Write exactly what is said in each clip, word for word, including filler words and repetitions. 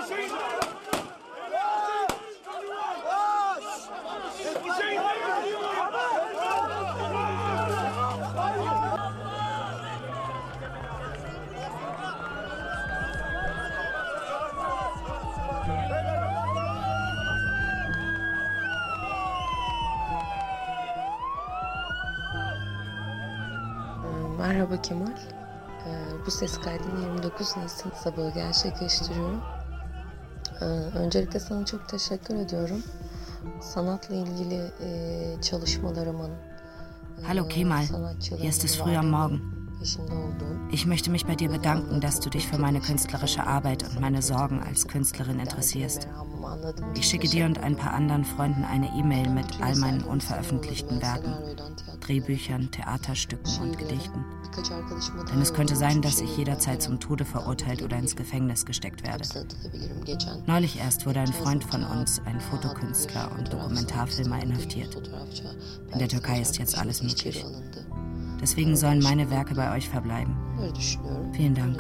Merhaba Kemal. Ee, bu ses kaydını yirmi dokuz Nisan sabahı gerçekleştiriyorum. Ee, öncelikle sana çok teşekkür ediyorum. Sanatla ilgili e, çalışmalarımın, Hallo Kemal, hier ist es früh am Morgen. Ich möchte mich bei dir bedanken, dass du dich für meine künstlerische Arbeit und meine Sorgen als Künstlerin interessierst. Ich schicke dir und ein paar anderen Freunden eine E-Mail mit all meinen unveröffentlichten Werken, Drehbüchern, Theaterstücken und Gedichten. Denn es könnte sein, dass ich jederzeit zum Tode verurteilt oder ins Gefängnis gesteckt werde. Neulich erst wurde ein Freund von uns, ein Fotokünstler und Dokumentarfilmer, inhaftiert. In der Türkei ist jetzt alles möglich. Deswegen sollen meine Werke bei euch verbleiben. Vielen Dank.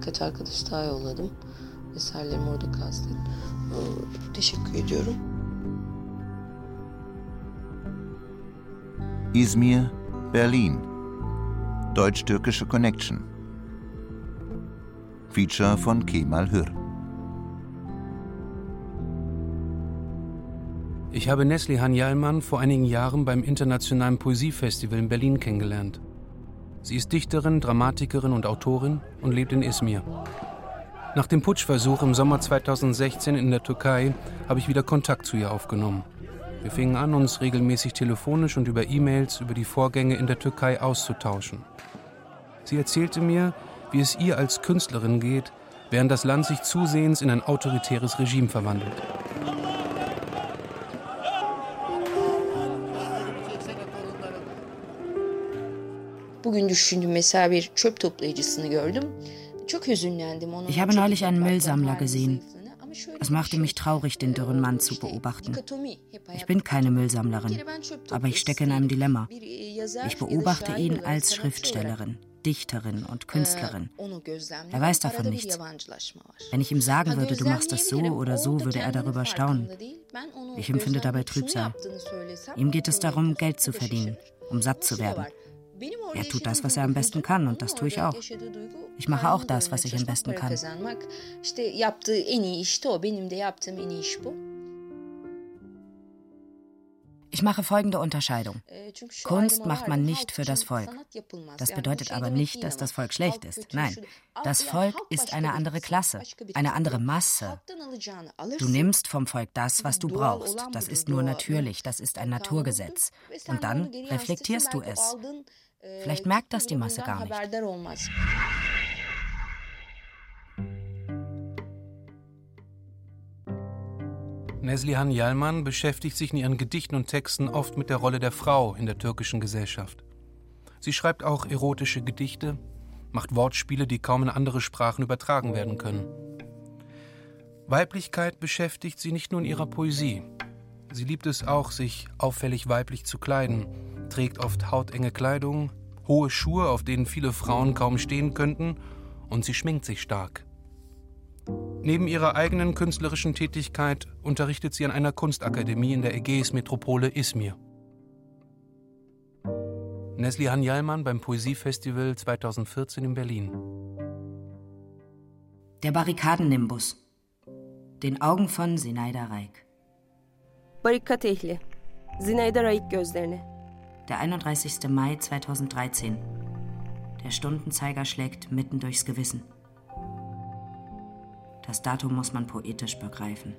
Izmir, Berlin. Deutsch-türkische Connection. Feature von Kemal Hür. Ich habe Neslihan Yalman vor einigen Jahren beim Internationalen Poesiefestival in Berlin kennengelernt. Sie ist Dichterin, Dramatikerin und Autorin und lebt in Izmir. Nach dem Putschversuch im Sommer zweitausendsechzehn in der Türkei habe ich wieder Kontakt zu ihr aufgenommen. Wir fingen an, uns regelmäßig telefonisch und über E-Mails über die Vorgänge in der Türkei auszutauschen. Sie erzählte mir, wie es ihr als Künstlerin geht, während das Land sich zusehends in ein autoritäres Regime verwandelt. Ich habe neulich einen Müllsammler gesehen. Es machte mich traurig, den dürren Mann zu beobachten. Ich bin keine Müllsammlerin, aber ich stecke in einem Dilemma. Ich beobachte ihn als Schriftstellerin, Dichterin und Künstlerin. Er weiß davon nichts. Wenn ich ihm sagen würde, du machst das so oder so, würde er darüber staunen. Ich empfinde dabei Trübsal. Ihm geht es darum, Geld zu verdienen, um satt zu werden. Er tut das, was er am besten kann, und das tue ich auch. Ich mache auch das, was ich am besten kann. Ich mache folgende Unterscheidung. Kunst macht man nicht für das Volk. Das bedeutet aber nicht, dass das Volk schlecht ist. Nein, das Volk ist eine andere Klasse, eine andere Masse. Du nimmst vom Volk das, was du brauchst. Das ist nur natürlich, das ist ein Naturgesetz. Und dann reflektierst du es. Vielleicht merkt das die Masse gar nicht. Neslihan Yalman beschäftigt sich in ihren Gedichten und Texten oft mit der Rolle der Frau in der türkischen Gesellschaft. Sie schreibt auch erotische Gedichte, macht Wortspiele, die kaum in andere Sprachen übertragen werden können. Weiblichkeit beschäftigt sie nicht nur in ihrer Poesie. Sie liebt es auch, sich auffällig weiblich zu kleiden, trägt oft hautenge Kleidung, hohe Schuhe, auf denen viele Frauen kaum stehen könnten, und sie schminkt sich stark. Neben ihrer eigenen künstlerischen Tätigkeit unterrichtet sie an einer Kunstakademie in der Ägäis-Metropole Izmir. Neslihan Yalman beim Poesiefestival zweitausendvierzehn in Berlin. Der Barrikadennimbus. Den Augen von Zinaida Reik. Barikat ehli. Zinaida Reik gözlerine. Der einunddreißigster Mai zweitausenddreizehn. Der Stundenzeiger schlägt mitten durchs Gewissen. Das Datum muss man poetisch begreifen.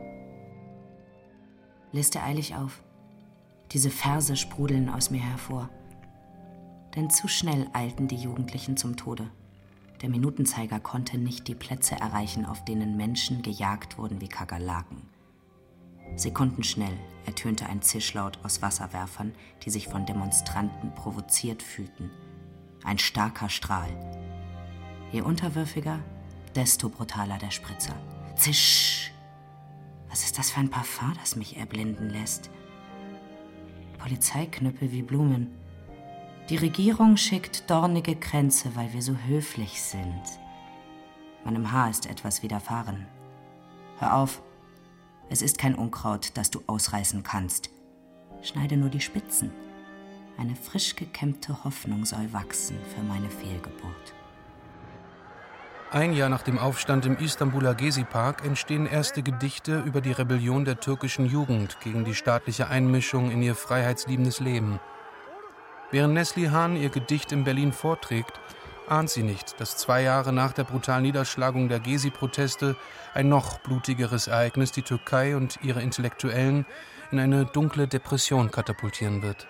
Liste eilig auf. Diese Verse sprudeln aus mir hervor. Denn zu schnell eilten die Jugendlichen zum Tode. Der Minutenzeiger konnte nicht die Plätze erreichen, auf denen Menschen gejagt wurden wie Kakerlaken. Sekundenschnell ertönte ein Zischlaut aus Wasserwerfern, die sich von Demonstranten provoziert fühlten. Ein starker Strahl. Je unterwürfiger, desto brutaler der Spritzer. Zisch! Was ist das für ein Parfum, das mich erblinden lässt? Polizeiknüppel wie Blumen. Die Regierung schickt dornige Kränze, weil wir so höflich sind. Meinem Haar ist etwas widerfahren. Hör auf. Es ist kein Unkraut, das du ausreißen kannst. Schneide nur die Spitzen. Eine frisch gekämmte Hoffnung soll wachsen für meine Fehlgeburt. Ein Jahr nach dem Aufstand im Istanbuler Gezi-Park entstehen erste Gedichte über die Rebellion der türkischen Jugend gegen die staatliche Einmischung in ihr freiheitsliebendes Leben. Während Neslihan ihr Gedicht in Berlin vorträgt, ahnt sie nicht, dass zwei Jahre nach der brutalen Niederschlagung der Gezi-Proteste ein noch blutigeres Ereignis die Türkei und ihre Intellektuellen in eine dunkle Depression katapultieren wird.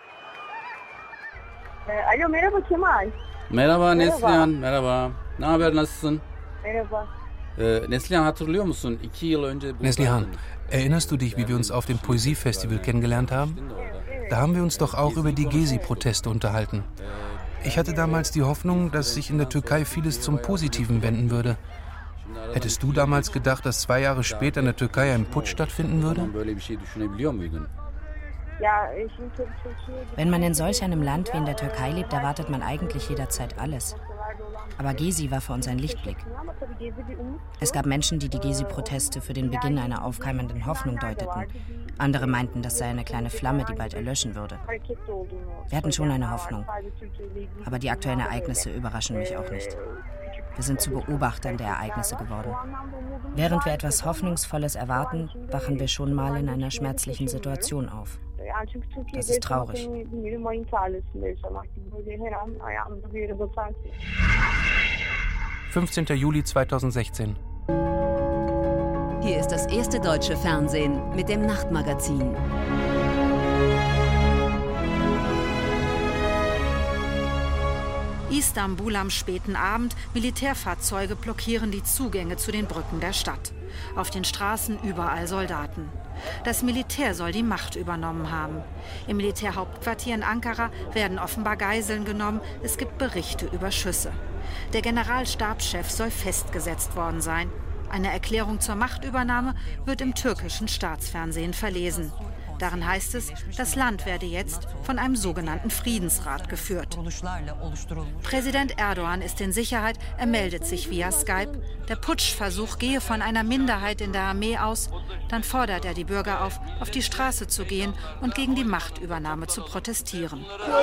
Alo, merhaba Kemal. Merhaba Neslihan, merhaba. Ne haber, nasılsın? Merhaba. Äh, Neslihan, hatırlıyor musun? İki yıl önce... Neslihan, erinnerst du dich, wie wir uns auf dem Poesiefestival kennengelernt haben? Da haben wir uns doch auch über die Gezi-Proteste unterhalten. Ich hatte damals die Hoffnung, dass sich in der Türkei vieles zum Positiven wenden würde. Hättest du damals gedacht, dass zwei Jahre später in der Türkei ein Putsch stattfinden würde? Wenn man in solch einem Land wie in der Türkei lebt, erwartet man eigentlich jederzeit alles. Aber Gezi war für uns ein Lichtblick. Es gab Menschen, die die Gezi-Proteste für den Beginn einer aufkeimenden Hoffnung deuteten. Andere meinten, das sei eine kleine Flamme, die bald erlöschen würde. Wir hatten schon eine Hoffnung. Aber die aktuellen Ereignisse überraschen mich auch nicht. Wir sind zu Beobachtern der Ereignisse geworden. Während wir etwas Hoffnungsvolles erwarten, wachen wir schon mal in einer schmerzlichen Situation auf. Das ist traurig. fünfzehnten Juli zweitausendsechzehn. Hier ist das erste deutsche Fernsehen mit dem Nachtmagazin. Istanbul am späten Abend. Militärfahrzeuge blockieren die Zugänge zu den Brücken der Stadt. Auf den Straßen überall Soldaten. Das Militär soll die Macht übernommen haben. Im Militärhauptquartier in Ankara werden offenbar Geiseln genommen. Es gibt Berichte über Schüsse. Der Generalstabschef soll festgesetzt worden sein. Eine Erklärung zur Machtübernahme wird im türkischen Staatsfernsehen verlesen. Darin heißt es, das Land werde jetzt von einem sogenannten Friedensrat geführt. Präsident Erdogan ist in Sicherheit, er meldet sich via Skype. Der Putschversuch gehe von einer Minderheit in der Armee aus. Dann fordert er die Bürger auf, auf die Straße zu gehen und gegen die Machtübernahme zu protestieren.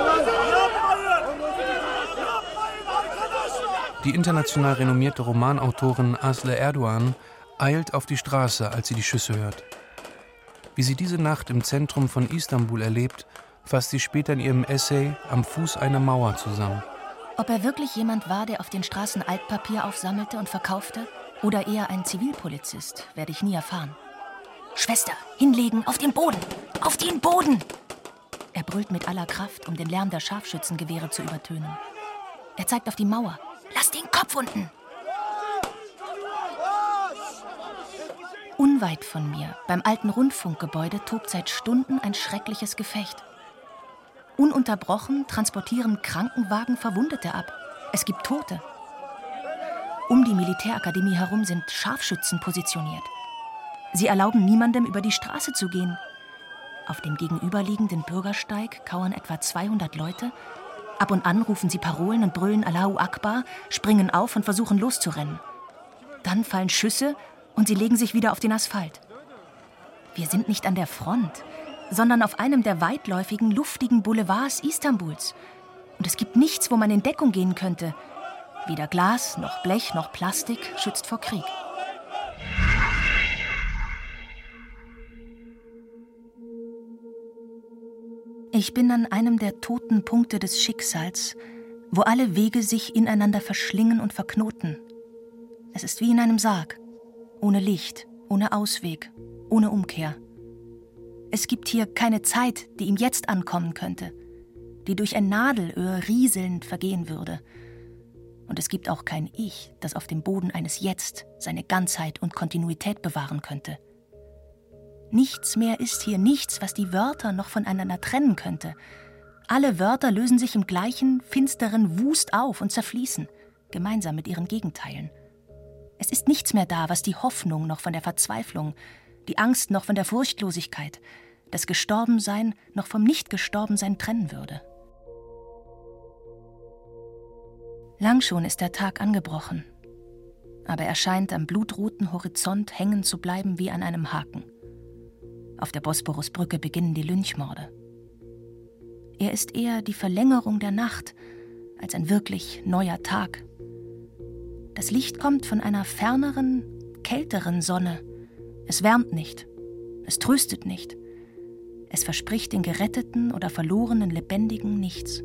Die international renommierte Romanautorin Aslı Erdoğan eilt auf die Straße, als sie die Schüsse hört. Wie sie diese Nacht im Zentrum von Istanbul erlebt, fasst sie später in ihrem Essay Am Fuß einer Mauer zusammen. Ob er wirklich jemand war, der auf den Straßen Altpapier aufsammelte und verkaufte, oder eher ein Zivilpolizist, werde ich nie erfahren. »Schwester, hinlegen, auf den Boden! Auf den Boden!« Er brüllt mit aller Kraft, um den Lärm der Scharfschützengewehre zu übertönen. Er zeigt auf die Mauer. »Lass den Kopf unten!« Unweit von mir, beim alten Rundfunkgebäude, tobt seit Stunden ein schreckliches Gefecht. Ununterbrochen transportieren Krankenwagen Verwundete ab. Es gibt Tote. Um die Militärakademie herum sind Scharfschützen positioniert. Sie erlauben niemandem, über die Straße zu gehen. Auf dem gegenüberliegenden Bürgersteig kauern etwa zweihundert Leute. Ab und an rufen sie Parolen und brüllen Allahu Akbar, springen auf und versuchen loszurennen. Dann fallen Schüsse und sie legen sich wieder auf den Asphalt. Wir sind nicht an der Front, sondern auf einem der weitläufigen, luftigen Boulevards Istanbuls. Und es gibt nichts, wo man in Deckung gehen könnte. Weder Glas, noch Blech, noch Plastik schützt vor Krieg. Ich bin an einem der toten Punkte des Schicksals, wo alle Wege sich ineinander verschlingen und verknoten. Es ist wie in einem Sarg. Ohne Licht, ohne Ausweg, ohne Umkehr. Es gibt hier keine Zeit, die ihm jetzt ankommen könnte, die durch ein Nadelöhr rieselnd vergehen würde. Und es gibt auch kein Ich, das auf dem Boden eines Jetzt seine Ganzheit und Kontinuität bewahren könnte. Nichts mehr ist hier, nichts, was die Wörter noch voneinander trennen könnte. Alle Wörter lösen sich im gleichen, finsteren Wust auf und zerfließen, gemeinsam mit ihren Gegenteilen. Es ist nichts mehr da, was die Hoffnung noch von der Verzweiflung, die Angst noch von der Furchtlosigkeit, das Gestorbensein noch vom Nicht-Gestorbensein trennen würde. Lang schon ist der Tag angebrochen. aber er scheint am blutroten Horizont hängen zu bleiben wie an einem Haken. Auf der Bosporusbrücke beginnen die Lynchmorde. Er ist eher die Verlängerung der Nacht als ein wirklich neuer Tag. Das Licht kommt von einer ferneren, kälteren Sonne. Es wärmt nicht, es tröstet nicht. Es verspricht den geretteten oder verlorenen Lebendigen nichts.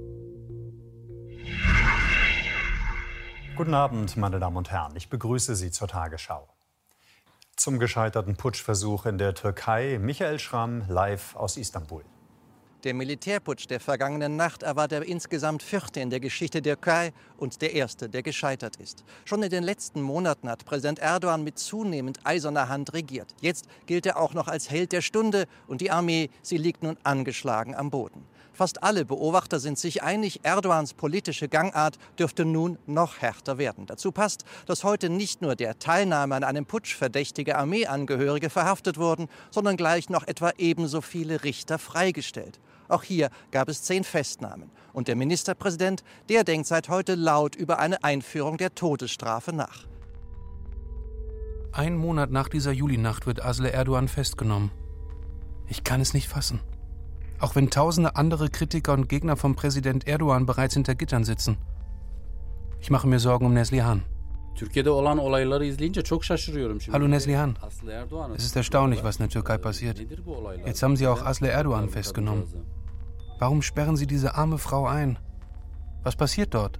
Guten Abend, meine Damen und Herren. Ich begrüße Sie zur Tagesschau. Zum gescheiterten Putschversuch in der Türkei, Michael Schramm live aus Istanbul. Der Militärputsch der vergangenen Nacht war der insgesamt vierte in der Geschichte der Türkei und der erste, der gescheitert ist. Schon in den letzten Monaten hat Präsident Erdogan mit zunehmend eiserner Hand regiert. Jetzt gilt er auch noch als Held der Stunde und die Armee, sie liegt nun angeschlagen am Boden. Fast alle Beobachter sind sich einig, Erdogans politische Gangart dürfte nun noch härter werden. Dazu passt, dass heute nicht nur der Teilnahme an einem Putsch verdächtige Armeeangehörige verhaftet wurden, sondern gleich noch etwa ebenso viele Richter freigestellt. Auch hier gab es zehn Festnahmen. Und der Ministerpräsident, der denkt seit heute laut über eine Einführung der Todesstrafe nach. Ein Monat nach dieser Julinacht wird Asle Erdogan festgenommen. Ich kann es nicht fassen. Auch wenn tausende andere Kritiker und Gegner von Präsident Erdogan bereits hinter Gittern sitzen. Ich mache mir Sorgen um Neslihan. Hallo Neslihan. Es ist erstaunlich, was in der Türkei passiert. Jetzt haben Sie auch Asle Erdogan festgenommen. Warum sperren Sie diese arme Frau ein? Was passiert dort?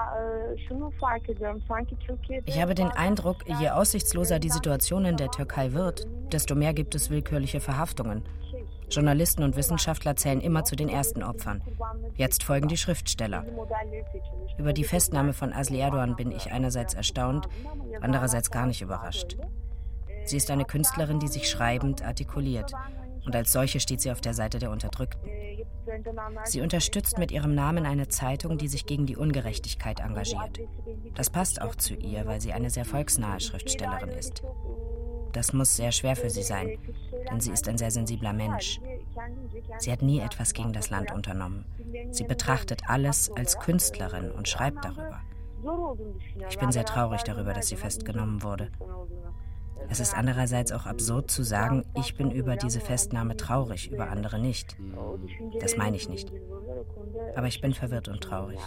Ich habe den Eindruck, je aussichtsloser die Situation in der Türkei wird, desto mehr gibt es willkürliche Verhaftungen. Journalisten und Wissenschaftler zählen immer zu den ersten Opfern. Jetzt folgen die Schriftsteller. Über die Festnahme von Asle Erdogan bin ich einerseits erstaunt, andererseits gar nicht überrascht. Sie ist eine Künstlerin, die sich schreibend artikuliert. Und als solche steht sie auf der Seite der Unterdrückten. Sie unterstützt mit ihrem Namen eine Zeitung, die sich gegen die Ungerechtigkeit engagiert. Das passt auch zu ihr, weil sie eine sehr volksnahe Schriftstellerin ist. Das muss sehr schwer für sie sein, denn sie ist ein sehr sensibler Mensch. Sie hat nie etwas gegen das Land unternommen. Sie betrachtet alles als Künstlerin und schreibt darüber. Ich bin sehr traurig darüber, dass sie festgenommen wurde. Es ist andererseits auch absurd zu sagen, ich bin über diese Festnahme traurig, über andere nicht. Das meine ich nicht. Aber ich bin verwirrt und traurig.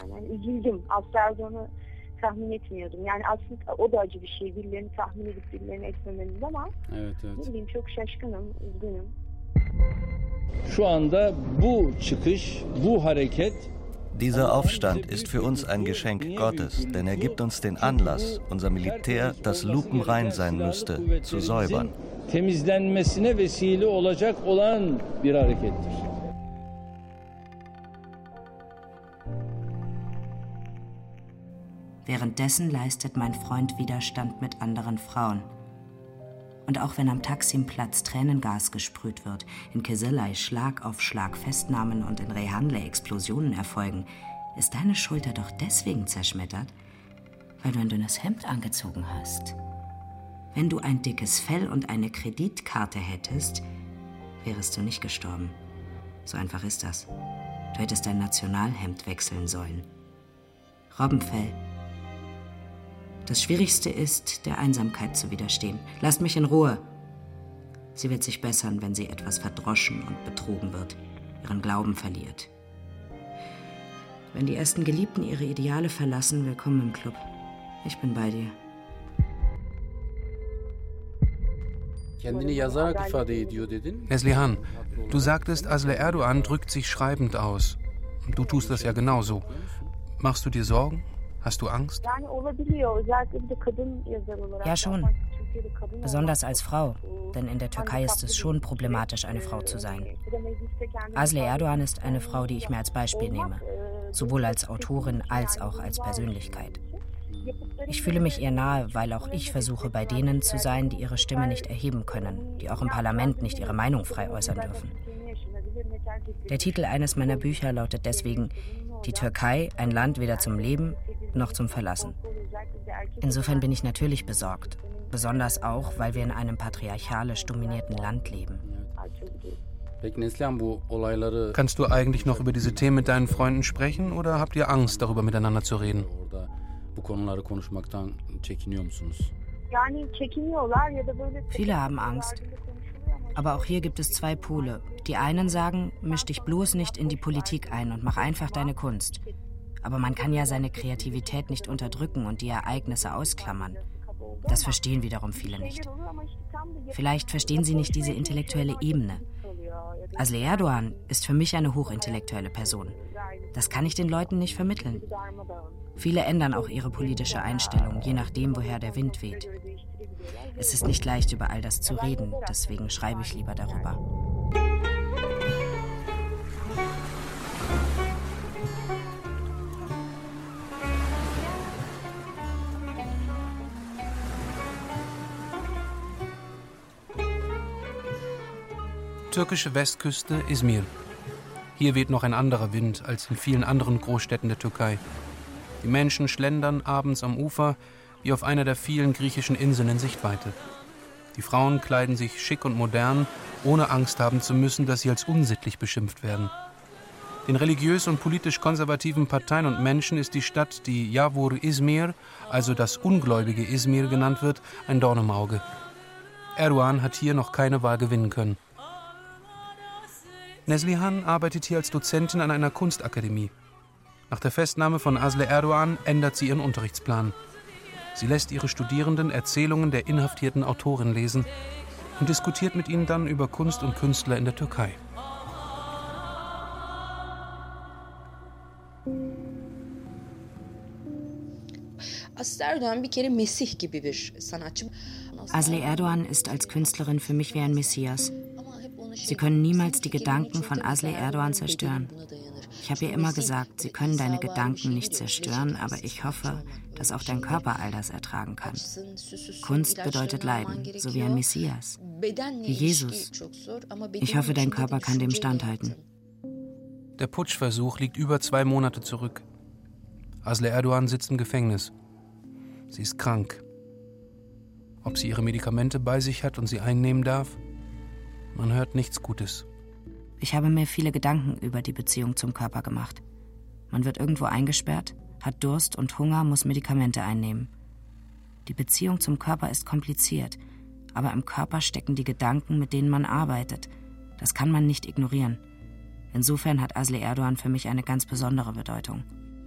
tahmin etmiyordum. Yani aslında o da acı bir şey. Birilerini tahmin edip birilerini etmemeliyiz ama evet, evet. Ne bileyim çok şaşkınım, üzgünüm. Şu anda bu çıkış, bu hareket Dieser Aufstand ist für uns ein Geschenk Gottes, denn er gibt uns den Anlass, unser Militär, das lupenrein sein müsste, zu säubern. Temizlenmesine vesile olacak olan bir harekettir. Währenddessen leistet mein Freund Widerstand mit anderen Frauen. Und auch wenn am Taksimplatz Tränengas gesprüht wird, in Kızılay Schlag auf Schlag Festnahmen und in Reyhanlı Explosionen erfolgen, ist deine Schulter doch deswegen zerschmettert, weil du ein dünnes Hemd angezogen hast. Wenn du ein dickes Fell und eine Kreditkarte hättest, wärest du nicht gestorben. So einfach ist das. Du hättest dein Nationalhemd wechseln sollen. Robbenfell. Das Schwierigste ist, der Einsamkeit zu widerstehen. Lasst mich in Ruhe. Sie wird sich bessern, wenn sie etwas verdroschen und betrogen wird, ihren Glauben verliert. Wenn die ersten Geliebten ihre Ideale verlassen, willkommen im Club. Ich bin bei dir. Neslihan, du sagtest, Asle Erdogan drückt sich schreibend aus. Du tust das ja genauso. Machst du dir Sorgen? Hast du Angst? Ja, schon. Besonders als Frau, denn in der Türkei ist es schon problematisch, eine Frau zu sein. Asle Erdogan ist eine Frau, die ich mir als Beispiel nehme, sowohl als Autorin als auch als Persönlichkeit. Ich fühle mich ihr nahe, weil auch ich versuche, bei denen zu sein, die ihre Stimme nicht erheben können, die auch im Parlament nicht ihre Meinung frei äußern dürfen. Der Titel eines meiner Bücher lautet deswegen »Die Türkei, ein Land weder zum Leben noch zum Verlassen«. Insofern bin ich natürlich besorgt, besonders auch, weil wir in einem patriarchalisch dominierten Land leben. Kannst du eigentlich noch über diese Themen mit deinen Freunden sprechen oder habt ihr Angst, darüber miteinander zu reden? Bu konuları konuşmaktan çekiniyor musunuz? Viele haben Angst. Aber auch hier gibt es zwei Pole. Die einen sagen, misch dich bloß nicht in die Politik ein und mach einfach deine Kunst. Aber man kann ja seine Kreativität nicht unterdrücken und die Ereignisse ausklammern. Das verstehen wiederum viele nicht. Vielleicht verstehen sie nicht diese intellektuelle Ebene. Asli Erdoğan ist für mich eine hochintellektuelle Person. Das kann ich den Leuten nicht vermitteln. Viele ändern auch ihre politische Einstellung, je nachdem, woher der Wind weht. Es ist nicht leicht, über all das zu reden, deswegen schreibe ich lieber darüber. Türkische Westküste, Izmir. Hier weht noch ein anderer Wind als in vielen anderen Großstädten der Türkei. Die Menschen schlendern abends am Ufer, wie auf einer der vielen griechischen Inseln in Sichtweite. Die Frauen kleiden sich schick und modern, ohne Angst haben zu müssen, dass sie als unsittlich beschimpft werden. Den religiös und politisch konservativen Parteien und Menschen ist die Stadt, die Yavur Izmir, also das ungläubige Izmir genannt wird, ein Dorn im Auge. Erdoğan hat hier noch keine Wahl gewinnen können. Neslihan arbeitet hier als Dozentin an einer Kunstakademie. Nach der Festnahme von Asli Erdoğan ändert sie ihren Unterrichtsplan. Sie lässt ihre Studierenden Erzählungen der inhaftierten Autorin lesen und diskutiert mit ihnen dann über Kunst und Künstler in der Türkei. Asli Erdoğan ist als Künstlerin für mich wie ein Messias. Sie können niemals die Gedanken von Asli Erdoğan zerstören. Ich habe ihr immer gesagt, sie können deine Gedanken nicht zerstören, aber ich hoffe, dass auch dein Körper all das ertragen kann. Kunst bedeutet Leiden, so wie ein Messias, wie Jesus. Ich hoffe, dein Körper kann dem standhalten. Der Putschversuch liegt über zwei Monate zurück. Asli Erdoğan sitzt im Gefängnis. Sie ist krank. Ob sie ihre Medikamente bei sich hat und sie einnehmen darf? Man hört nichts Gutes. Ich habe mir viele Gedanken über die Beziehung zum Körper gemacht. Man wird irgendwo eingesperrt, hat Durst und Hunger, muss Medikamente einnehmen. Die Beziehung zum Körper ist kompliziert, aber im Körper stecken die Gedanken, mit denen man arbeitet. Das kann man nicht ignorieren. Insofern hat Asli Erdoğan für mich eine ganz besondere Bedeutung.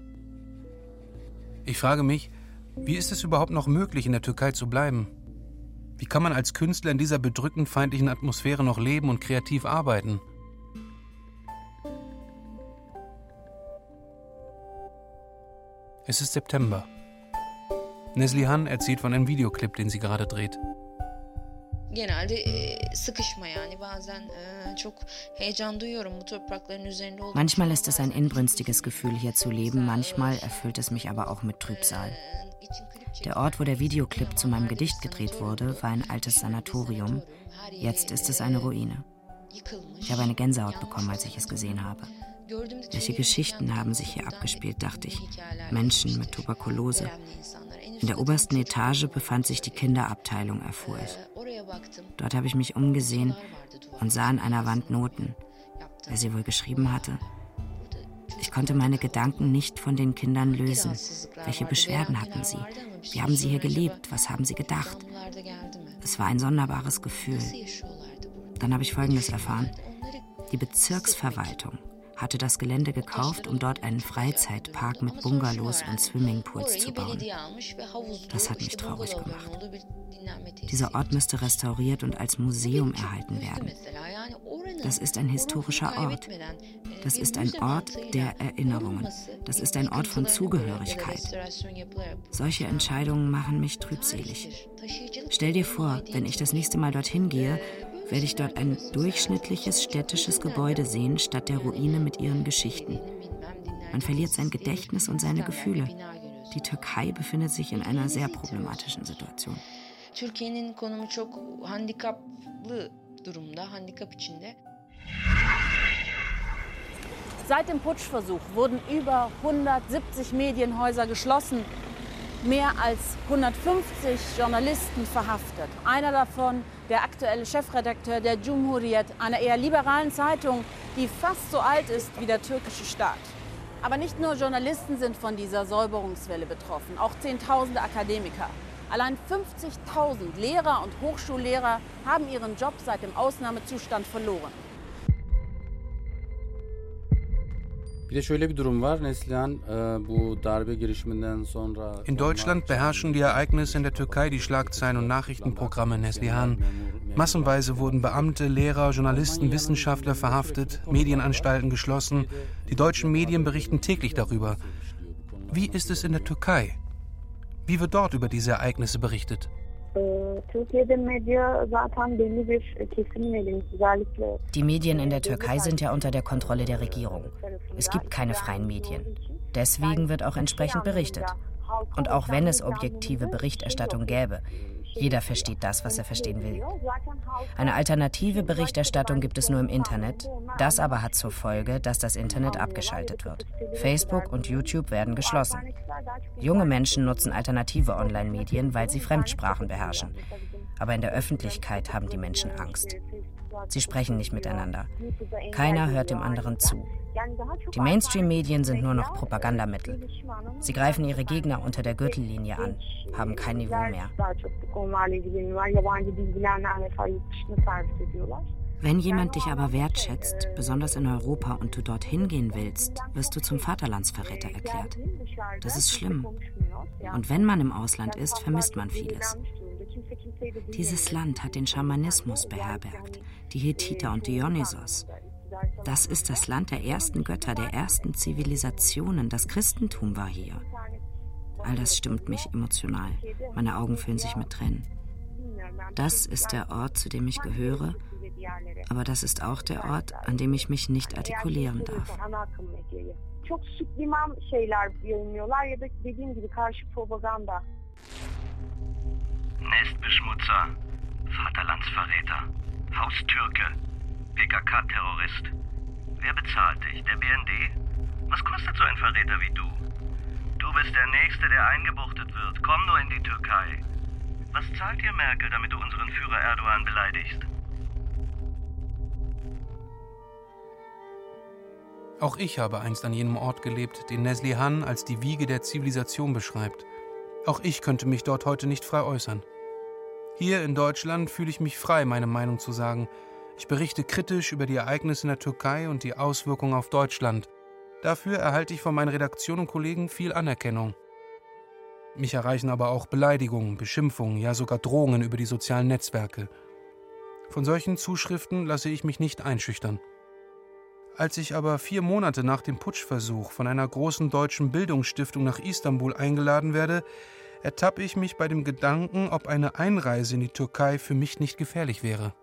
Ich frage mich, wie ist es überhaupt noch möglich, in der Türkei zu bleiben? Wie kann man als Künstler in dieser bedrückend feindlichen Atmosphäre noch leben und kreativ arbeiten? Es ist September. Neslihan erzählt von einem Videoclip, den sie gerade dreht. Manchmal ist es ein inbrünstiges Gefühl, hier zu leben, manchmal erfüllt es mich aber auch mit Trübsal. Der Ort, wo der Videoclip zu meinem Gedicht gedreht wurde, war ein altes Sanatorium. Jetzt ist es eine Ruine. Ich habe eine Gänsehaut bekommen, als ich es gesehen habe. Welche Geschichten haben sich hier abgespielt, dachte ich. Menschen mit Tuberkulose. In der obersten Etage befand sich die Kinderabteilung, erfuhr ich. Dort habe ich mich umgesehen und sah an einer Wand Noten. Wer sie wohl geschrieben hatte? Ich konnte meine Gedanken nicht von den Kindern lösen. Welche Beschwerden hatten sie? Wie haben sie hier gelebt? Was haben sie gedacht? Es war ein sonderbares Gefühl. Dann habe ich Folgendes erfahren. Die Bezirksverwaltung hatte das Gelände gekauft, um dort einen Freizeitpark mit Bungalows und Swimmingpools zu bauen. Das hat mich traurig gemacht. Dieser Ort müsste restauriert und als Museum erhalten werden. Das ist ein historischer Ort. Das ist ein Ort der Erinnerungen. Das ist ein Ort von Zugehörigkeit. Solche Entscheidungen machen mich trübselig. Stell dir vor, wenn ich das nächste Mal dorthin gehe, werde ich dort ein durchschnittliches städtisches Gebäude sehen, statt der Ruine mit ihren Geschichten. Man verliert sein Gedächtnis und seine Gefühle. Die Türkei befindet sich in einer sehr problematischen Situation. Türkiye'nin konumu çok handikaplı durumda, handikap içinde. Seit dem Putschversuch wurden über hundertsiebzig Medienhäuser geschlossen, mehr als hundertfünfzig Journalisten verhaftet. Einer davon der aktuelle Chefredakteur der Cumhuriyet, einer eher liberalen Zeitung, die fast so alt ist wie der türkische Staat. Aber nicht nur Journalisten sind von dieser Säuberungswelle betroffen, auch Zehntausende Akademiker. Allein fünfzigtausend Lehrer und Hochschullehrer haben ihren Job seit dem Ausnahmezustand verloren. In Deutschland beherrschen die Ereignisse in der Türkei die Schlagzeilen und Nachrichtenprogramme, Neslihan. Massenweise wurden Beamte, Lehrer, Journalisten, Wissenschaftler verhaftet, Medienanstalten geschlossen. Die deutschen Medien berichten täglich darüber. Wie ist es in der Türkei? Wie wird dort über diese Ereignisse berichtet? Die Medien in der Türkei sind ja unter der Kontrolle der Regierung. Es gibt keine freien Medien. Deswegen wird auch entsprechend berichtet. Und auch wenn es objektive Berichterstattung gäbe, jeder versteht das, was er verstehen will. Eine alternative Berichterstattung gibt es nur im Internet. Das aber hat zur Folge, dass das Internet abgeschaltet wird. Facebook und YouTube werden geschlossen. Junge Menschen nutzen alternative Online-Medien, weil sie Fremdsprachen beherrschen. Aber in der Öffentlichkeit haben die Menschen Angst. Sie sprechen nicht miteinander. Keiner hört dem anderen zu. Die Mainstream-Medien sind nur noch Propagandamittel. Sie greifen ihre Gegner unter der Gürtellinie an, haben kein Niveau mehr. Wenn jemand dich aber wertschätzt, besonders in Europa, und du dorthin gehen willst, wirst du zum Vaterlandsverräter erklärt. Das ist schlimm. Und wenn man im Ausland ist, vermisst man vieles. Dieses Land hat den Schamanismus beherbergt, die Hethiter und Dionysos. Das ist das Land der ersten Götter, der ersten Zivilisationen. Das Christentum war hier. All das stimmt mich emotional. Meine Augen füllen sich mit Tränen. Das ist der Ort, zu dem ich gehöre, aber das ist auch der Ort, an dem ich mich nicht artikulieren darf. Nestbeschmutzer, Vaterlandsverräter, Haustürke, P K K-Terrorist. Wer bezahlt dich? Der B N D? Was kostet so ein Verräter wie du? Du bist der Nächste, der eingebuchtet wird. Komm nur in die Türkei. Was zahlt dir Merkel, damit du unseren Führer Erdogan beleidigst? Auch ich habe einst an jenem Ort gelebt, den Neslihan als die Wiege der Zivilisation beschreibt. Auch ich könnte mich dort heute nicht frei äußern. Hier in Deutschland fühle ich mich frei, meine Meinung zu sagen. Ich berichte kritisch über die Ereignisse in der Türkei und die Auswirkungen auf Deutschland. Dafür erhalte ich von meinen Redaktionen und Kollegen viel Anerkennung. Mich erreichen aber auch Beleidigungen, Beschimpfungen, ja sogar Drohungen über die sozialen Netzwerke. Von solchen Zuschriften lasse ich mich nicht einschüchtern. Als ich aber vier Monate nach dem Putschversuch von einer großen deutschen Bildungsstiftung nach Istanbul eingeladen werde, ertappe ich mich bei dem Gedanken, ob eine Einreise in die Türkei für mich nicht gefährlich wäre.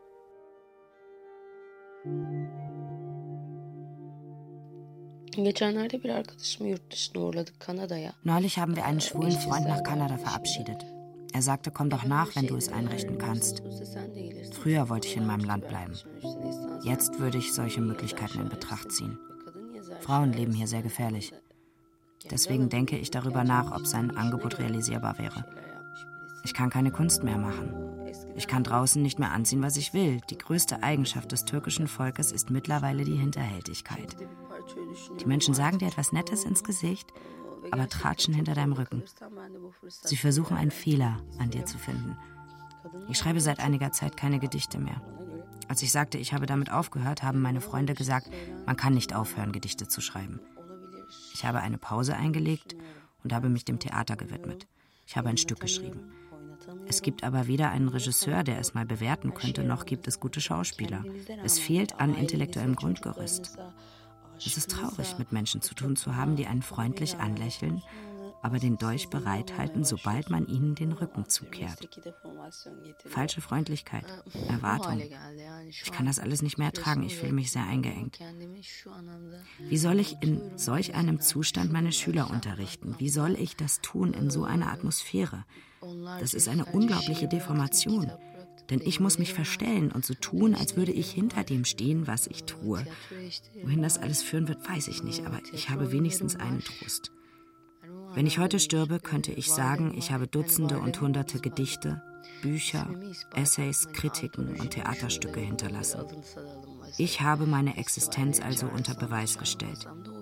Neulich haben wir einen schwulen Freund nach Kanada verabschiedet. Er sagte, komm doch nach, wenn du es einrichten kannst. Früher wollte ich in meinem Land bleiben. Jetzt würde ich solche Möglichkeiten in Betracht ziehen. Frauen leben hier sehr gefährlich. Deswegen denke ich darüber nach, ob sein Angebot realisierbar wäre. Ich kann keine Kunst mehr machen. Ich kann draußen nicht mehr anziehen, was ich will. Die größte Eigenschaft des türkischen Volkes ist mittlerweile die Hinterhältigkeit. Die Menschen sagen dir etwas Nettes ins Gesicht, aber tratschen hinter deinem Rücken. Sie versuchen, einen Fehler an dir zu finden. Ich schreibe seit einiger Zeit keine Gedichte mehr. Als ich sagte, ich habe damit aufgehört, haben meine Freunde gesagt, man kann nicht aufhören, Gedichte zu schreiben. Ich habe eine Pause eingelegt und habe mich dem Theater gewidmet. Ich habe ein Stück geschrieben. Es gibt aber weder einen Regisseur, der es mal bewerten könnte, noch gibt es gute Schauspieler. Es fehlt an intellektuellem Grundgerüst. Es ist traurig, mit Menschen zu tun zu haben, die einen freundlich anlächeln, aber den Dolch bereithalten, sobald man ihnen den Rücken zukehrt. Falsche Freundlichkeit, Erwartung. Ich kann das alles nicht mehr ertragen, ich fühle mich sehr eingeengt. Wie soll ich in solch einem Zustand meine Schüler unterrichten? Wie soll ich das tun in so einer Atmosphäre? Das ist eine unglaubliche Deformation. Denn ich muss mich verstellen und so tun, als würde ich hinter dem stehen, was ich tue. Wohin das alles führen wird, weiß ich nicht, aber ich habe wenigstens einen Trost. Wenn ich heute stürbe, könnte ich sagen, ich habe Dutzende und Hunderte Gedichte, Bücher, Essays, Kritiken und Theaterstücke hinterlassen. Ich habe meine Existenz also unter Beweis gestellt.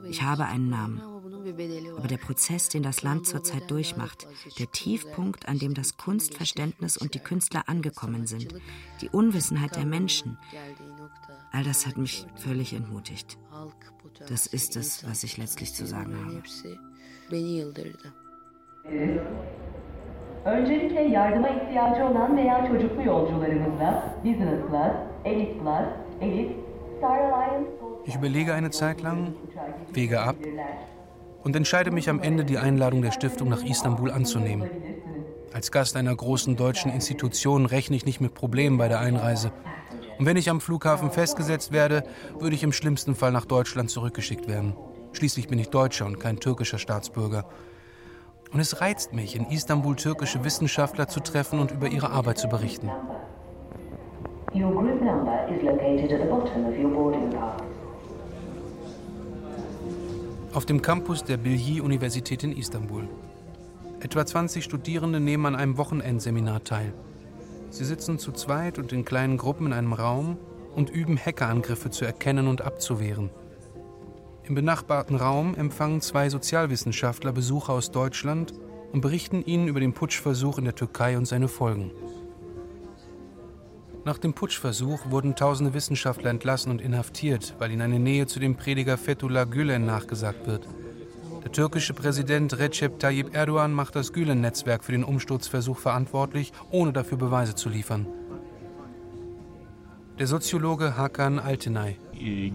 Ich habe einen Namen. Aber der Prozess, den das Land zurzeit durchmacht, der Tiefpunkt, an dem das Kunstverständnis und die Künstler angekommen sind, die Unwissenheit der Menschen, all das hat mich völlig entmutigt. Das ist es, was ich letztlich zu sagen habe. Öncelikle yardıma ihtiyacı olan veya çocuklu yolcularımızla Business Class, Elite Plus, Elite, Star Alliance... Ich überlege eine Zeit lang, wege ab und entscheide mich am Ende, die Einladung der Stiftung nach Istanbul anzunehmen. Als Gast einer großen deutschen Institution rechne ich nicht mit Problemen bei der Einreise. Und wenn ich am Flughafen festgesetzt werde, würde ich im schlimmsten Fall nach Deutschland zurückgeschickt werden. Schließlich bin ich Deutscher und kein türkischer Staatsbürger. Und es reizt mich, in Istanbul türkische Wissenschaftler zu treffen und über ihre Arbeit zu berichten. Auf dem Campus der Bilgi-Universität in Istanbul. Etwa zwanzig Studierende nehmen an einem Wochenendseminar teil. Sie sitzen zu zweit und in kleinen Gruppen in einem Raum und üben Hackerangriffe zu erkennen und abzuwehren. Im benachbarten Raum empfangen zwei Sozialwissenschaftler Besucher aus Deutschland und berichten ihnen über den Putschversuch in der Türkei und seine Folgen. Nach dem Putschversuch wurden tausende Wissenschaftler entlassen und inhaftiert, weil ihnen eine Nähe zu dem Prediger Fethullah Gülen nachgesagt wird. Der türkische Präsident Recep Tayyip Erdogan macht das Gülen-Netzwerk für den Umsturzversuch verantwortlich, ohne dafür Beweise zu liefern. Der Soziologe Hakan Altinay. Ich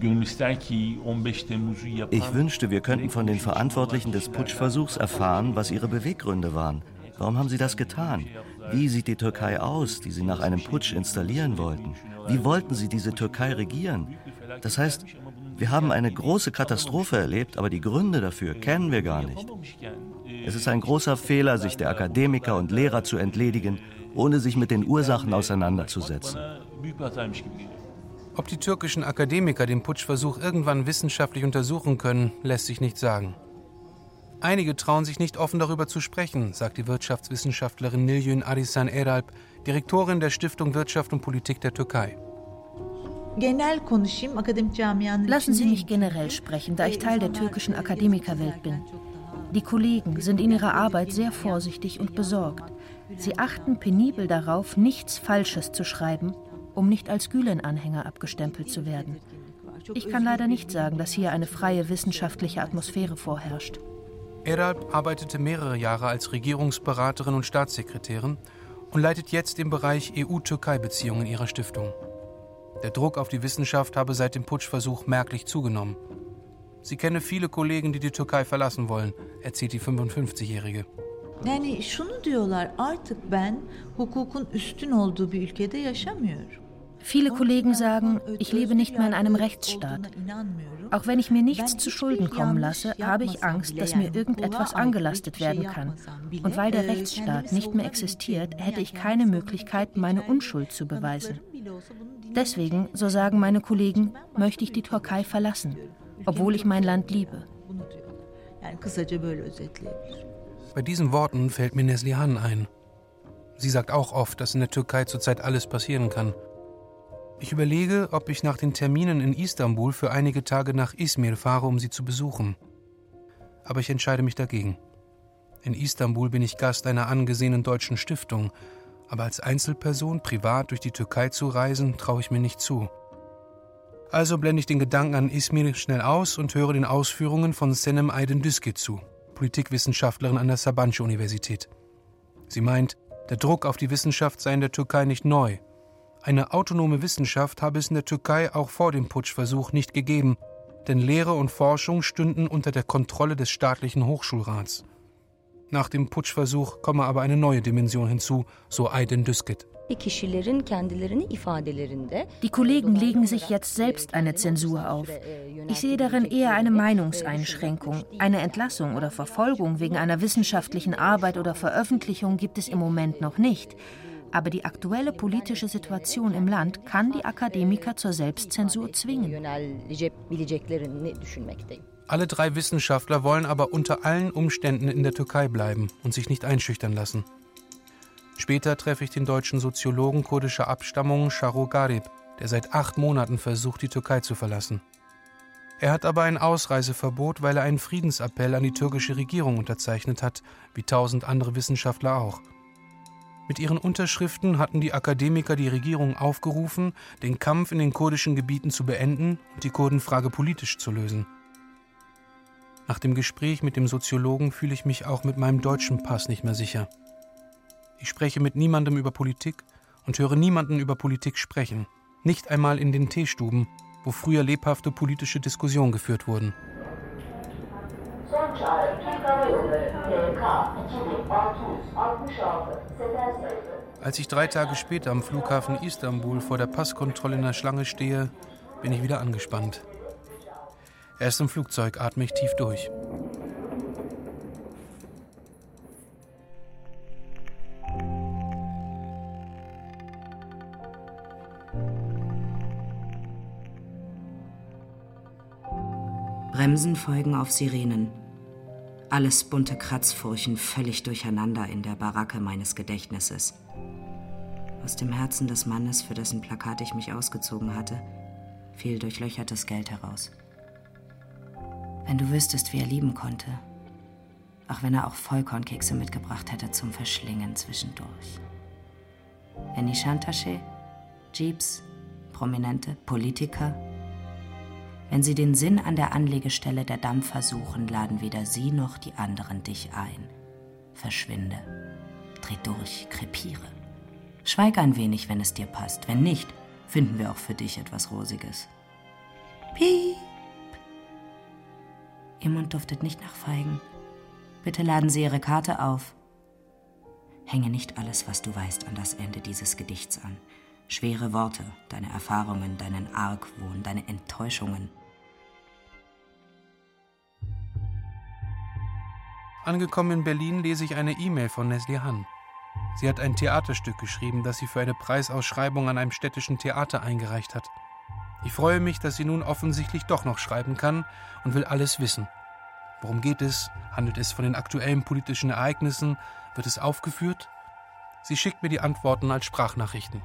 wünschte, wir könnten von den Verantwortlichen des Putschversuchs erfahren, was ihre Beweggründe waren. Warum haben sie das getan? Wie sieht die Türkei aus, die sie nach einem Putsch installieren wollten? Wie wollten sie diese Türkei regieren? Das heißt, wir haben eine große Katastrophe erlebt, aber die Gründe dafür kennen wir gar nicht. Es ist ein großer Fehler, sich der Akademiker und Lehrer zu entledigen, ohne sich mit den Ursachen auseinanderzusetzen. Ob die türkischen Akademiker den Putschversuch irgendwann wissenschaftlich untersuchen können, lässt sich nicht sagen. Einige trauen sich nicht offen darüber zu sprechen, sagt die Wirtschaftswissenschaftlerin Nilgün Arisan Eralp, Direktorin der Stiftung Wirtschaft und Politik der Türkei. Lassen Sie mich generell sprechen, da ich Teil der türkischen Akademikerwelt bin. Die Kollegen sind in ihrer Arbeit sehr vorsichtig und besorgt. Sie achten penibel darauf, nichts Falsches zu schreiben, um nicht als Gülen-Anhänger abgestempelt zu werden. Ich kann leider nicht sagen, dass hier eine freie wissenschaftliche Atmosphäre vorherrscht. Eralp arbeitete mehrere Jahre als Regierungsberaterin und Staatssekretärin und leitet jetzt den Bereich E U-Türkei-Beziehungen ihrer Stiftung. Der Druck auf die Wissenschaft habe seit dem Putschversuch merklich zugenommen. Sie kenne viele Kollegen, die die Türkei verlassen wollen, erzählt die fünfundfünfzigjährige. Yani şunu diyorlar, artık ben hukukun üstün olduğu bir ülkede yaşamıyorum. Viele Kollegen sagen, ich lebe nicht mehr in einem Rechtsstaat. Auch wenn ich mir nichts zu Schulden kommen lasse, habe ich Angst, dass mir irgendetwas angelastet werden kann. Und weil der Rechtsstaat nicht mehr existiert, hätte ich keine Möglichkeit, meine Unschuld zu beweisen. Deswegen, so sagen meine Kollegen, möchte ich die Türkei verlassen, obwohl ich mein Land liebe. Bei diesen Worten fällt mir Neslihan ein. Sie sagt auch oft, dass in der Türkei zurzeit alles passieren kann. Ich überlege, ob ich nach den Terminen in Istanbul für einige Tage nach Izmir fahre, um sie zu besuchen. Aber ich entscheide mich dagegen. In Istanbul bin ich Gast einer angesehenen deutschen Stiftung, aber als Einzelperson privat durch die Türkei zu reisen, traue ich mir nicht zu. Also blende ich den Gedanken an Izmir schnell aus und höre den Ausführungen von Senem Aydın Düzgü zu, Politikwissenschaftlerin an der Sabancı-Universität. Sie meint, der Druck auf die Wissenschaft sei in der Türkei nicht neu. Eine autonome Wissenschaft habe es in der Türkei auch vor dem Putschversuch nicht gegeben, denn Lehre und Forschung stünden unter der Kontrolle des staatlichen Hochschulrats. Nach dem Putschversuch komme aber eine neue Dimension hinzu, so Aydın Düzgü. Die Kollegen legen sich jetzt selbst eine Zensur auf. Ich sehe darin eher eine Meinungseinschränkung. Eine Entlassung oder Verfolgung wegen einer wissenschaftlichen Arbeit oder Veröffentlichung gibt es im Moment noch nicht. Aber die aktuelle politische Situation im Land kann die Akademiker zur Selbstzensur zwingen. Alle drei Wissenschaftler wollen aber unter allen Umständen in der Türkei bleiben und sich nicht einschüchtern lassen. Später treffe ich den deutschen Soziologen kurdischer Abstammung Sharo Garib, der seit acht Monaten versucht, die Türkei zu verlassen. Er hat aber ein Ausreiseverbot, weil er einen Friedensappell an die türkische Regierung unterzeichnet hat, wie tausend andere Wissenschaftler auch. Mit ihren Unterschriften hatten die Akademiker die Regierung aufgerufen, den Kampf in den kurdischen Gebieten zu beenden und die Kurdenfrage politisch zu lösen. Nach dem Gespräch mit dem Soziologen fühle ich mich auch mit meinem deutschen Pass nicht mehr sicher. Ich spreche mit niemandem über Politik und höre niemanden über Politik sprechen, nicht einmal in den Teestuben, wo früher lebhafte politische Diskussionen geführt wurden. Als ich drei Tage später am Flughafen Istanbul vor der Passkontrolle in der Schlange stehe, bin ich wieder angespannt. Erst im Flugzeug atme ich tief durch. Bremsen folgen auf Sirenen. Alles bunte Kratzfurchen völlig durcheinander in der Baracke meines Gedächtnisses. Aus dem Herzen des Mannes, für dessen Plakat ich mich ausgezogen hatte, fiel durchlöchertes Geld heraus. Wenn du wüsstest, wie er lieben konnte, auch wenn er auch Vollkornkekse mitgebracht hätte zum Verschlingen zwischendurch. En Nişantaşı, Jeeps, Prominente, Politiker. Wenn sie den Sinn an der Anlegestelle der Dampfer suchen, laden weder sie noch die anderen dich ein. Verschwinde, dreh durch, krepiere. Schweig ein wenig, wenn es dir passt. Wenn nicht, finden wir auch für dich etwas Rosiges. Piep! Ihr Mund duftet nicht nach Feigen. Bitte laden Sie Ihre Karte auf. Hänge nicht alles, was du weißt, an das Ende dieses Gedichts an. Schwere Worte, deine Erfahrungen, deinen Argwohn, deine Enttäuschungen. Angekommen in Berlin lese ich eine E-Mail von Neslihan. Sie hat ein Theaterstück geschrieben, das sie für eine Preisausschreibung an einem städtischen Theater eingereicht hat. Ich freue mich, dass sie nun offensichtlich doch noch schreiben kann und will alles wissen. Worum geht es? Handelt es von den aktuellen politischen Ereignissen? Wird es aufgeführt? Sie schickt mir die Antworten als Sprachnachrichten.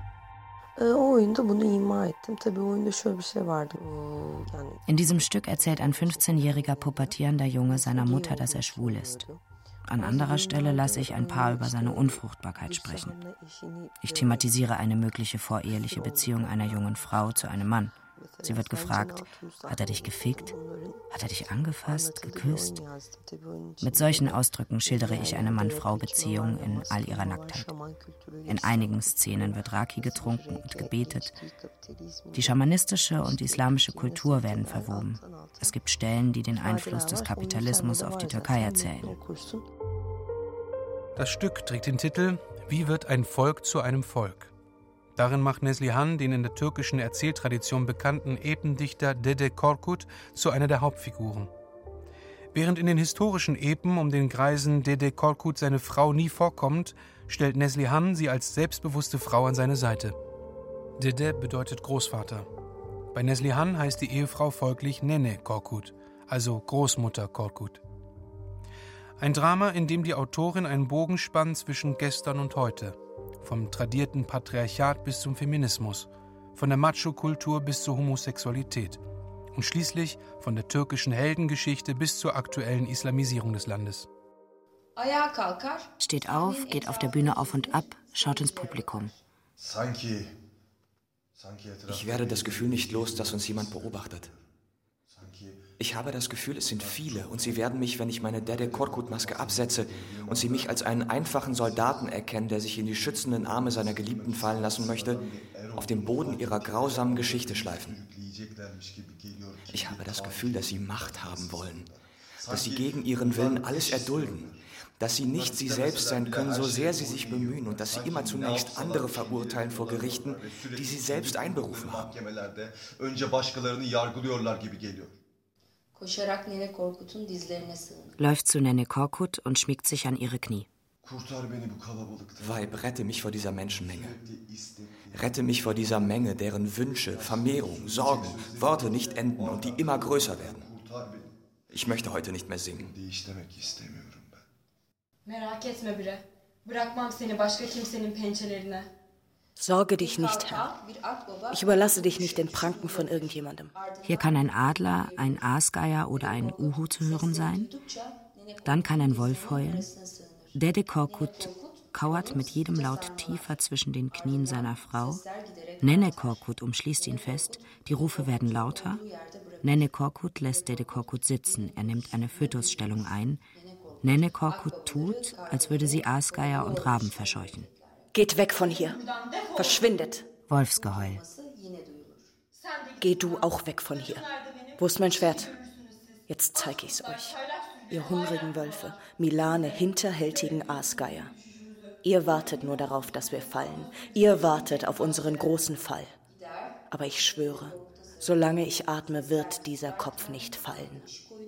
In diesem Stück erzählt ein fünfzehnjähriger pubertierender Junge seiner Mutter, dass er schwul ist. An anderer Stelle lasse ich ein Paar über seine Unfruchtbarkeit sprechen. Ich thematisiere eine mögliche voreheliche Beziehung einer jungen Frau zu einem Mann. Sie wird gefragt, hat er dich gefickt? Hat er dich angefasst, geküsst? Mit solchen Ausdrücken schildere ich eine Mann-Frau-Beziehung in all ihrer Nacktheit. In einigen Szenen wird Raki getrunken und gebetet. Die schamanistische und islamische Kultur werden verwoben. Es gibt Stellen, die den Einfluss des Kapitalismus auf die Türkei erzählen. Das Stück trägt den Titel »Wie wird ein Volk zu einem Volk?« Darin macht Neslihan den in der türkischen Erzähltradition bekannten Ependichter Dede Korkut zu einer der Hauptfiguren. Während in den historischen Epen um den Greisen Dede Korkut seine Frau nie vorkommt, stellt Neslihan sie als selbstbewusste Frau an seine Seite. Dede bedeutet Großvater. Bei Neslihan heißt die Ehefrau folglich Nene Korkut, also Großmutter Korkut. Ein Drama, in dem die Autorin einen Bogen spannt zwischen gestern und heute. Vom tradierten Patriarchat bis zum Feminismus, von der Macho-Kultur bis zur Homosexualität und schließlich von der türkischen Heldengeschichte bis zur aktuellen Islamisierung des Landes. Steht auf, geht auf der Bühne auf und ab, schaut ins Publikum. Ich werde das Gefühl nicht los, dass uns jemand beobachtet. Ich habe das Gefühl, es sind viele und sie werden mich, wenn ich meine Dede Korkut-Maske absetze und sie mich als einen einfachen Soldaten erkennen, der sich in die schützenden Arme seiner Geliebten fallen lassen möchte, auf dem Boden ihrer grausamen Geschichte schleifen. Ich habe das Gefühl, dass sie Macht haben wollen, dass sie gegen ihren Willen alles erdulden, dass sie nicht sie selbst sein können, so sehr sie sich bemühen und dass sie immer zunächst andere verurteilen vor Gerichten, die sie selbst einberufen haben. Läuft zu Nene Korkut und schmiegt sich an ihre Knie. Weib, rette mich vor dieser Menschenmenge. Rette mich vor dieser Menge, deren Wünsche, Vermehrung, Sorgen, Worte nicht enden und die immer größer werden. Ich möchte heute nicht mehr singen. Merak etme bre. Bırakmam seni başka kimsenin pençelerine. Sorge dich nicht, Herr. Ich überlasse dich nicht den Pranken von irgendjemandem. Hier kann ein Adler, ein Aasgeier oder ein Uhu zu hören sein. Dann kann ein Wolf heulen. Dede Korkut kauert mit jedem Laut tiefer zwischen den Knien seiner Frau. Nene Korkut umschließt ihn fest. Die Rufe werden lauter. Nene Korkut lässt Dede Korkut sitzen. Er nimmt eine Fötusstellung ein. Nene Korkut tut, als würde sie Aasgeier und Raben verscheuchen. Geht weg von hier. Verschwindet. Wolfsgeheul. Geh du auch weg von hier. Wo ist mein Schwert? Jetzt zeig ich's euch. Ihr hungrigen Wölfe, Milane, hinterhältigen Aasgeier. Ihr wartet nur darauf, dass wir fallen. Ihr wartet auf unseren großen Fall. Aber ich schwöre, solange ich atme, wird dieser Kopf nicht fallen.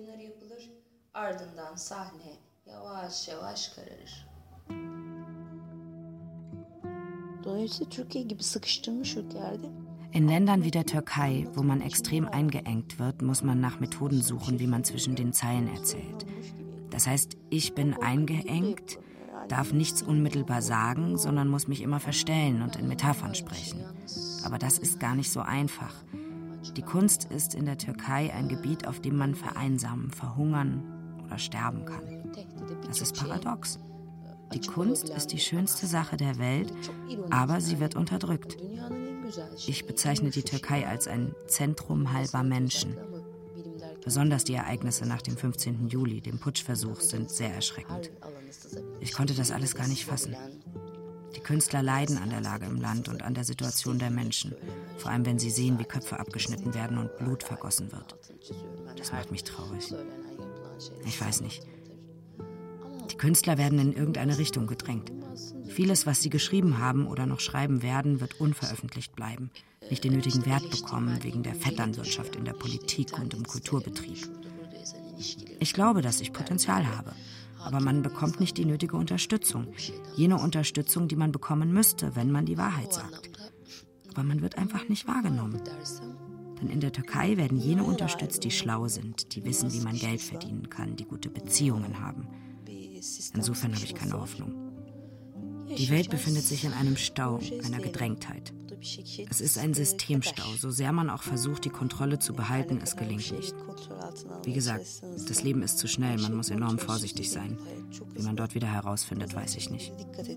In Ländern wie der Türkei, wo man extrem eingeengt wird, muss man nach Methoden suchen, wie man zwischen den Zeilen erzählt. Das heißt, ich bin eingeengt, darf nichts unmittelbar sagen, sondern muss mich immer verstellen und in Metaphern sprechen. Aber das ist gar nicht so einfach. Die Kunst ist in der Türkei ein Gebiet, auf dem man vereinsamen, verhungern oder sterben kann. Das ist paradox. Die Kunst ist die schönste Sache der Welt, aber sie wird unterdrückt. Ich bezeichne die Türkei als ein Zentrum halber Menschen. Besonders die Ereignisse nach dem fünfzehnten Juli, dem Putschversuch, sind sehr erschreckend. Ich konnte das alles gar nicht fassen. Die Künstler leiden an der Lage im Land und an der Situation der Menschen, vor allem wenn sie sehen, wie Köpfe abgeschnitten werden und Blut vergossen wird. Das macht mich traurig. Ich weiß nicht. Die Künstler werden in irgendeine Richtung gedrängt. Vieles, was sie geschrieben haben oder noch schreiben werden, wird unveröffentlicht bleiben, nicht den nötigen Wert bekommen wegen der Vetternwirtschaft in der Politik und im Kulturbetrieb. Ich glaube, dass ich Potenzial habe, aber man bekommt nicht die nötige Unterstützung, jene Unterstützung, die man bekommen müsste, wenn man die Wahrheit sagt. Aber man wird einfach nicht wahrgenommen. Denn in der Türkei werden jene unterstützt, die schlau sind, die wissen, wie man Geld verdienen kann, die gute Beziehungen haben. Insofern habe ich keine Hoffnung. Die Welt befindet sich in einem Stau, einer Gedrängtheit. Es ist ein Systemstau. So sehr man auch versucht, die Kontrolle zu behalten, es gelingt nicht. Wie gesagt, das Leben ist zu schnell, man muss enorm vorsichtig sein. Wie man dort wieder herausfindet, weiß ich nicht.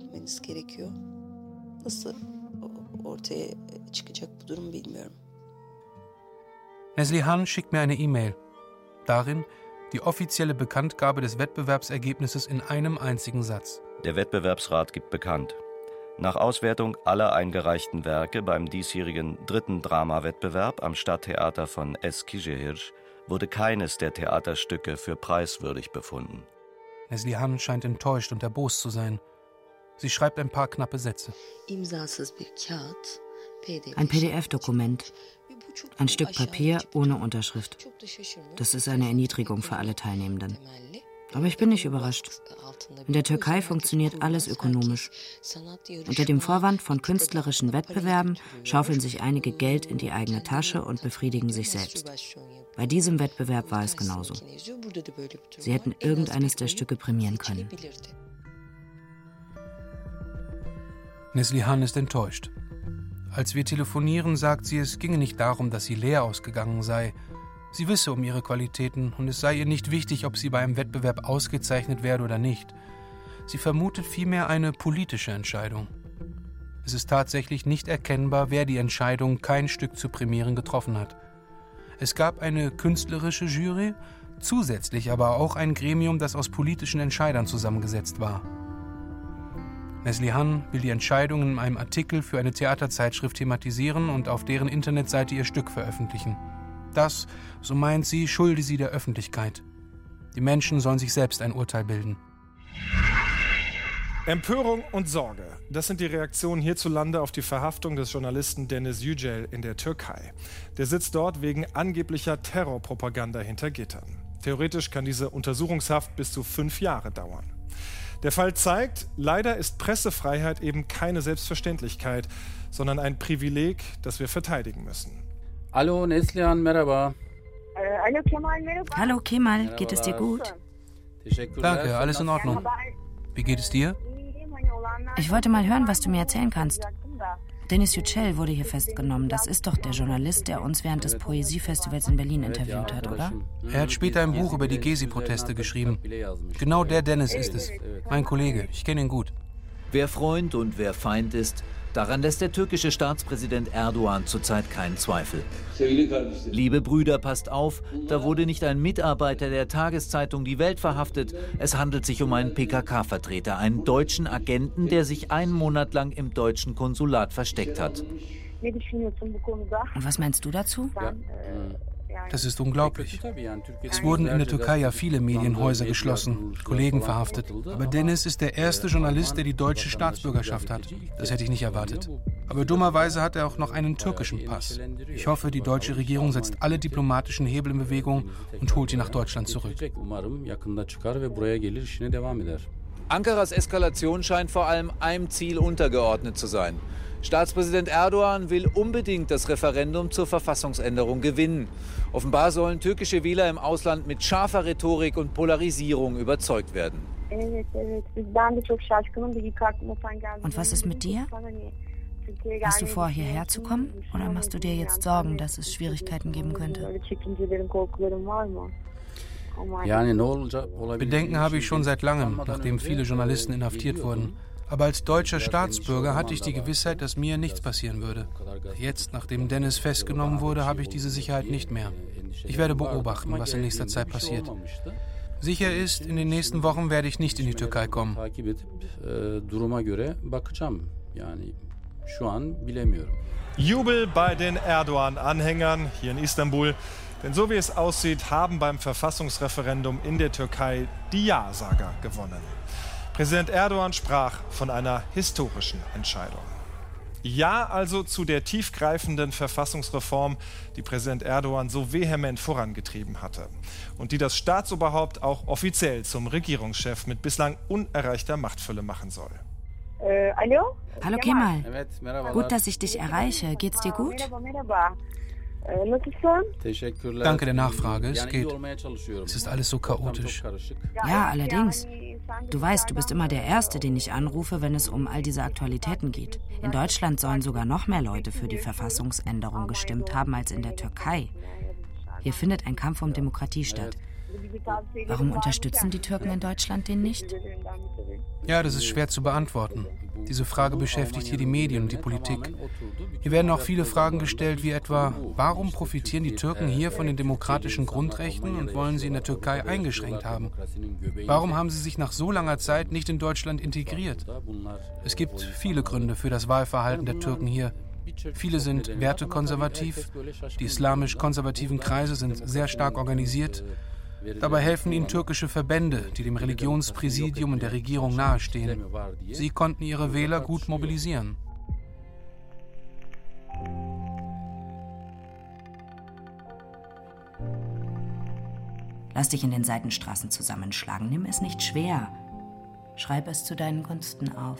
Neslihan schickt mir eine E-Mail. Darin die offizielle Bekanntgabe des Wettbewerbsergebnisses in einem einzigen Satz. Der Wettbewerbsrat gibt bekannt: Nach Auswertung aller eingereichten Werke beim diesjährigen dritten Dramawettbewerb am Stadttheater von Eskişehir wurde keines der Theaterstücke für preiswürdig befunden. Neslihan scheint enttäuscht und erbost zu sein. Sie schreibt ein paar knappe Sätze. Ein P D F-Dokument. Ein Stück Papier ohne Unterschrift. Das ist eine Erniedrigung für alle Teilnehmenden. Aber ich bin nicht überrascht. In der Türkei funktioniert alles ökonomisch. Unter dem Vorwand von künstlerischen Wettbewerben schaufeln sich einige Geld in die eigene Tasche und befriedigen sich selbst. Bei diesem Wettbewerb war es genauso. Sie hätten irgendeines der Stücke prämieren können. Neslihan ist enttäuscht. Als wir telefonieren, sagt sie, es ginge nicht darum, dass sie leer ausgegangen sei. Sie wisse um ihre Qualitäten und es sei ihr nicht wichtig, ob sie bei einem Wettbewerb ausgezeichnet werde oder nicht. Sie vermutet vielmehr eine politische Entscheidung. Es ist tatsächlich nicht erkennbar, wer die Entscheidung, kein Stück zu prämieren, getroffen hat. Es gab eine künstlerische Jury, zusätzlich aber auch ein Gremium, das aus politischen Entscheidern zusammengesetzt war. Neslihan will die Entscheidung in einem Artikel für eine Theaterzeitschrift thematisieren und auf deren Internetseite ihr Stück veröffentlichen. Das, so meint sie, schulde sie der Öffentlichkeit. Die Menschen sollen sich selbst ein Urteil bilden. Empörung und Sorge, das sind die Reaktionen hierzulande auf die Verhaftung des Journalisten Deniz Yücel in der Türkei. Der sitzt dort wegen angeblicher Terrorpropaganda hinter Gittern. Theoretisch kann diese Untersuchungshaft bis zu fünf Jahre dauern. Der Fall zeigt, leider ist Pressefreiheit eben keine Selbstverständlichkeit, sondern ein Privileg, das wir verteidigen müssen. Hallo Neslihan, merhaba. Hallo Kemal, merhaba. Hallo Kemal, geht es dir gut? Danke, alles in Ordnung. Wie geht es dir? Ich wollte mal hören, was du mir erzählen kannst. Deniz Yücel wurde hier festgenommen. Das ist doch der Journalist, der uns während des Poesiefestivals in Berlin interviewt hat, oder? Er hat später ein Buch über die Gezi-Proteste geschrieben. Genau der Deniz ist es. Mein Kollege, ich kenne ihn gut. Wer Freund und wer Feind ist, daran lässt der türkische Staatspräsident Erdogan zurzeit keinen Zweifel. Liebe Brüder, passt auf, da wurde nicht ein Mitarbeiter der Tageszeitung Die Welt verhaftet. Es handelt sich um einen P K K-Vertreter, einen deutschen Agenten, der sich einen Monat lang im deutschen Konsulat versteckt hat. Und was meinst du dazu? Ja. Das ist unglaublich. Es wurden in der Türkei ja viele Medienhäuser geschlossen, Kollegen verhaftet. Aber Deniz ist der erste Journalist, der die deutsche Staatsbürgerschaft hat. Das hätte ich nicht erwartet. Aber dummerweise hat er auch noch einen türkischen Pass. Ich hoffe, die deutsche Regierung setzt alle diplomatischen Hebel in Bewegung und holt ihn nach Deutschland zurück. Ankaras Eskalation scheint vor allem einem Ziel untergeordnet zu sein. Staatspräsident Erdogan will unbedingt das Referendum zur Verfassungsänderung gewinnen. Offenbar sollen türkische Wähler im Ausland mit scharfer Rhetorik und Polarisierung überzeugt werden. Und was ist mit dir? Hast du vor, hierher zu kommen? Oder machst du dir jetzt Sorgen, dass es Schwierigkeiten geben könnte? Bedenken habe ich schon seit langem, nachdem viele Journalisten inhaftiert wurden. Aber als deutscher Staatsbürger hatte ich die Gewissheit, dass mir nichts passieren würde. Jetzt, nachdem Deniz festgenommen wurde, habe ich diese Sicherheit nicht mehr. Ich werde beobachten, was in nächster Zeit passiert. Sicher ist, in den nächsten Wochen werde ich nicht in die Türkei kommen. Jubel bei den Erdogan-Anhängern hier in Istanbul. Denn so wie es aussieht, haben beim Verfassungsreferendum in der Türkei die Ja-Sager gewonnen. Präsident Erdogan sprach von einer historischen Entscheidung. Ja also zu der tiefgreifenden Verfassungsreform, die Präsident Erdogan so vehement vorangetrieben hatte und die das Staatsoberhaupt auch offiziell zum Regierungschef mit bislang unerreichter Machtfülle machen soll. Äh, hallo? Hallo Kemal. Gut, dass ich dich erreiche. Geht's dir gut? Danke der Nachfrage, es geht. Es ist alles so chaotisch. Ja, allerdings. Du weißt, du bist immer der Erste, den ich anrufe, wenn es um all diese Aktualitäten geht. In Deutschland sollen sogar noch mehr Leute für die Verfassungsänderung gestimmt haben als in der Türkei. Hier findet ein Kampf um Demokratie statt. Warum unterstützen die Türken in Deutschland den nicht? Ja, das ist schwer zu beantworten. Diese Frage beschäftigt hier die Medien und die Politik. Hier werden auch viele Fragen gestellt, wie etwa, warum profitieren die Türken hier von den demokratischen Grundrechten und wollen sie in der Türkei eingeschränkt haben? Warum haben sie sich nach so langer Zeit nicht in Deutschland integriert? Es gibt viele Gründe für das Wahlverhalten der Türken hier. Viele sind wertekonservativ, die islamisch-konservativen Kreise sind sehr stark organisiert. Dabei helfen ihnen türkische Verbände, die dem Religionspräsidium und der Regierung nahestehen. Sie konnten ihre Wähler gut mobilisieren. Lass dich in den Seitenstraßen zusammenschlagen. Nimm es nicht schwer. Schreib es zu deinen Gunsten auf.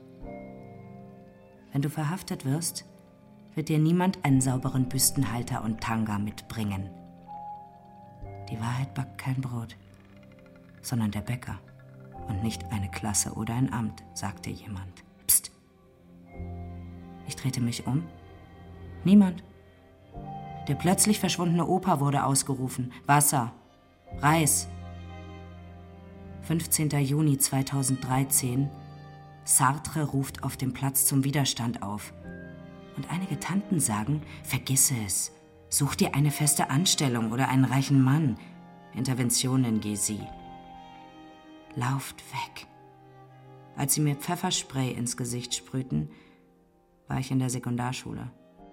Wenn du verhaftet wirst, wird dir niemand einen sauberen Büstenhalter und Tanga mitbringen. Die Wahrheit backt kein Brot, sondern der Bäcker und nicht eine Klasse oder ein Amt, sagte jemand. Psst. Ich drehte mich um. Niemand. Der plötzlich verschwundene Opa wurde ausgerufen. Wasser. Reis. fünfzehnter Juni zweitausenddreizehn. Sartre ruft auf dem Platz zum Widerstand auf. Und einige Tanten sagen, vergiss es. Such dir eine feste Anstellung oder einen reichen Mann. Intervention in Gezi. Lauft weg. Als sie mir Pfefferspray ins Gesicht sprühten, war ich in der Sekundarschule.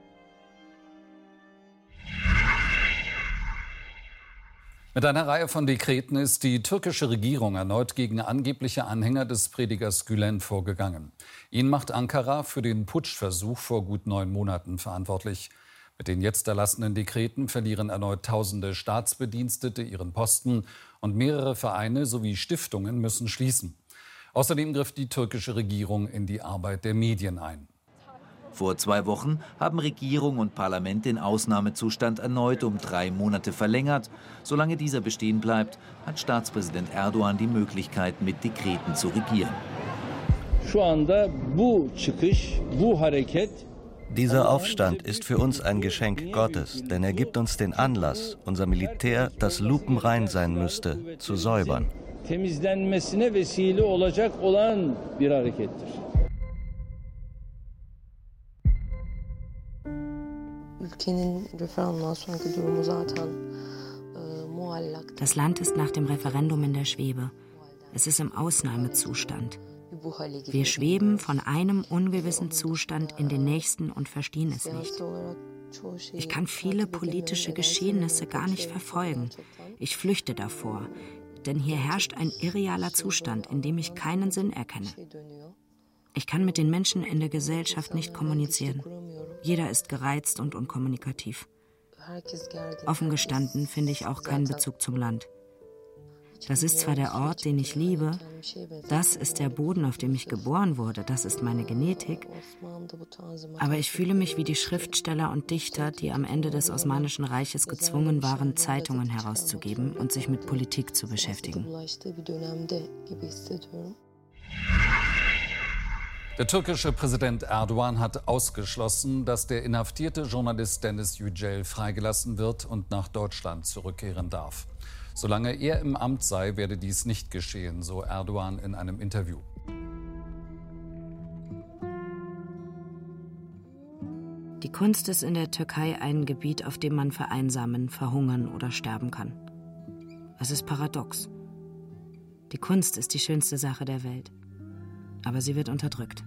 Mit einer Reihe von Dekreten ist die türkische Regierung erneut gegen angebliche Anhänger des Predigers Gülen vorgegangen. Ihn macht Ankara für den Putschversuch vor gut neun Monaten verantwortlich. Mit den jetzt erlassenen Dekreten verlieren erneut tausende Staatsbedienstete ihren Posten und mehrere Vereine sowie Stiftungen müssen schließen. Außerdem griff die türkische Regierung in die Arbeit der Medien ein. Vor zwei Wochen haben Regierung und Parlament den Ausnahmezustand erneut um drei Monate verlängert. Solange dieser bestehen bleibt, hat Staatspräsident Erdogan die Möglichkeit, mit Dekreten zu regieren. Şu anda bu çıkış, bu hareket Dieser Aufstand ist für uns ein Geschenk Gottes, denn er gibt uns den Anlass, unser Militär, das lupenrein sein müsste, zu säubern. Temizlenmesine vesile olacak olan bir harekettir. Das Land ist nach dem Referendum in der Schwebe. Es ist im Ausnahmezustand. Wir schweben von einem ungewissen Zustand in den nächsten und verstehen es nicht. Ich kann viele politische Geschehnisse gar nicht verfolgen. Ich flüchte davor, denn hier herrscht ein irrealer Zustand, in dem ich keinen Sinn erkenne. Ich kann mit den Menschen in der Gesellschaft nicht kommunizieren. Jeder ist gereizt und unkommunikativ. Offen gestanden finde ich auch keinen Bezug zum Land. Das ist zwar der Ort, den ich liebe, das ist der Boden, auf dem ich geboren wurde, das ist meine Genetik, aber ich fühle mich wie die Schriftsteller und Dichter, die am Ende des Osmanischen Reiches gezwungen waren, Zeitungen herauszugeben und sich mit Politik zu beschäftigen. Der türkische Präsident Erdogan hat ausgeschlossen, dass der inhaftierte Journalist Deniz Yücel freigelassen wird und nach Deutschland zurückkehren darf. Solange er im Amt sei, werde dies nicht geschehen, so Erdogan in einem Interview. Die Kunst ist in der Türkei ein Gebiet, auf dem man vereinsamen, verhungern oder sterben kann. Es ist paradox. Die Kunst ist die schönste Sache der Welt. Aber sie wird unterdrückt.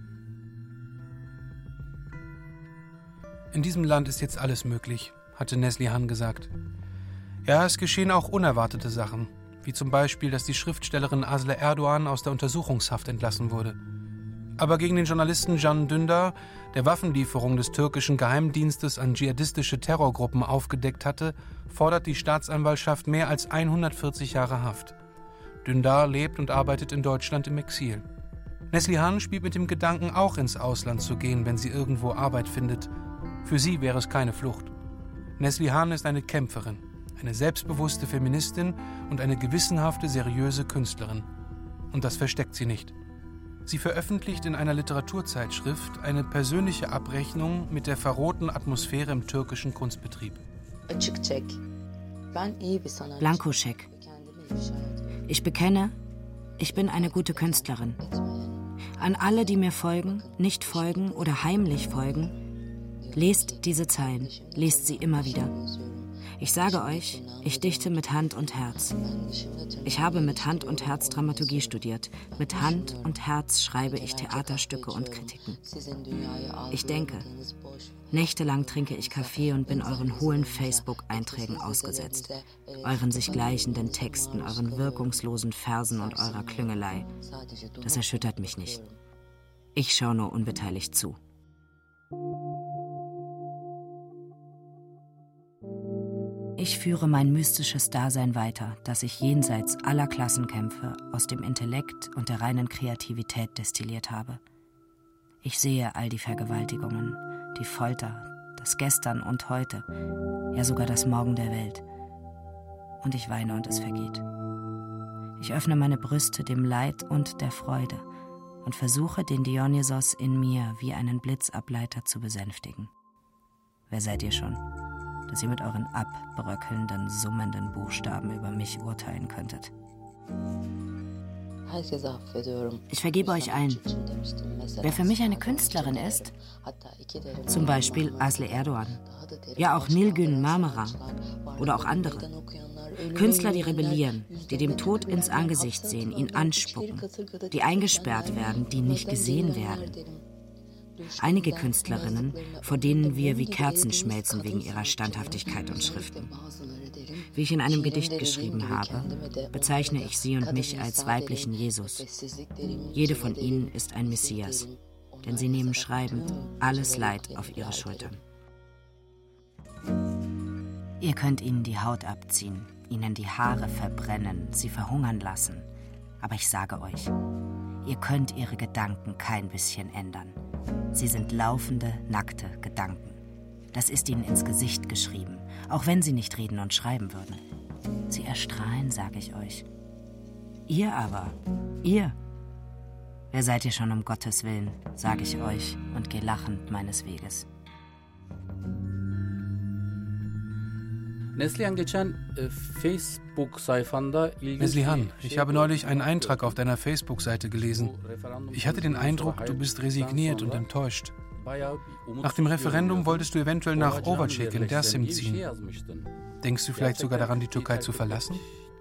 In diesem Land ist jetzt alles möglich, hatte Neslihan gesagt. Ja, es geschehen auch unerwartete Sachen, wie zum Beispiel, dass die Schriftstellerin Aslı Erdoğan aus der Untersuchungshaft entlassen wurde. Aber gegen den Journalisten Can Dündar, der Waffenlieferung des türkischen Geheimdienstes an dschihadistische Terrorgruppen aufgedeckt hatte, fordert die Staatsanwaltschaft mehr als hundertvierzig Jahre Haft. Dündar lebt und arbeitet in Deutschland im Exil. Neslihan spielt mit dem Gedanken, auch ins Ausland zu gehen, wenn sie irgendwo Arbeit findet. Für sie wäre es keine Flucht. Neslihan ist eine Kämpferin, eine selbstbewusste Feministin und eine gewissenhafte, seriöse Künstlerin. Und das versteckt sie nicht. Sie veröffentlicht in einer Literaturzeitschrift eine persönliche Abrechnung mit der verrohten Atmosphäre im türkischen Kunstbetrieb. Blankoscheck. Ich bekenne, ich bin eine gute Künstlerin. An alle, die mir folgen, nicht folgen oder heimlich folgen, lest diese Zeilen, lest sie immer wieder. Ich sage euch, ich dichte mit Hand und Herz. Ich habe mit Hand und Herz Dramaturgie studiert. Mit Hand und Herz schreibe ich Theaterstücke und Kritiken. Ich denke, nächtelang trinke ich Kaffee und bin euren hohlen Facebook-Einträgen ausgesetzt. Euren sich gleichenden Texten, euren wirkungslosen Versen und eurer Klüngelei. Das erschüttert mich nicht. Ich schaue nur unbeteiligt zu. Ich führe mein mystisches Dasein weiter, das ich jenseits aller Klassenkämpfe aus dem Intellekt und der reinen Kreativität destilliert habe. Ich sehe all die Vergewaltigungen, die Folter, das Gestern und Heute, ja sogar das Morgen der Welt. Und ich weine und es vergeht. Ich öffne meine Brüste dem Leid und der Freude und versuche, den Dionysos in mir wie einen Blitzableiter zu besänftigen. Wer seid ihr schon, dass ihr mit euren abbröckelnden, summenden Buchstaben über mich urteilen könntet? Ich vergebe euch allen. Wer für mich eine Künstlerin ist, zum Beispiel Aslı Erdoğan, ja auch Nilgün Marmara oder auch andere. Künstler, die rebellieren, die dem Tod ins Angesicht sehen, ihn anspucken, die eingesperrt werden, die nicht gesehen werden. Einige Künstlerinnen, vor denen wir wie Kerzen schmelzen wegen ihrer Standhaftigkeit und Schriften. Wie ich in einem Gedicht geschrieben habe, bezeichne ich sie und mich als weiblichen Jesus. Jede von ihnen ist ein Messias, denn sie nehmen schreibend alles Leid auf ihre Schultern. Ihr könnt ihnen die Haut abziehen, ihnen die Haare verbrennen, sie verhungern lassen. Aber ich sage euch, ihr könnt ihre Gedanken kein bisschen ändern. Sie sind laufende, nackte Gedanken. Das ist ihnen ins Gesicht geschrieben, auch wenn sie nicht reden und schreiben würden. Sie erstrahlen, sage ich euch. Ihr aber, ihr, wer seid ihr schon um Gottes Willen, sage ich euch und geh lachend meines Weges. Neslihan, ich habe neulich einen Eintrag auf deiner Facebook-Seite gelesen. Ich hatte den Eindruck, du bist resigniert und enttäuscht. Nach dem Referendum wolltest du eventuell nach Ovacik in Dersim ziehen. Denkst du vielleicht sogar daran, die Türkei zu verlassen?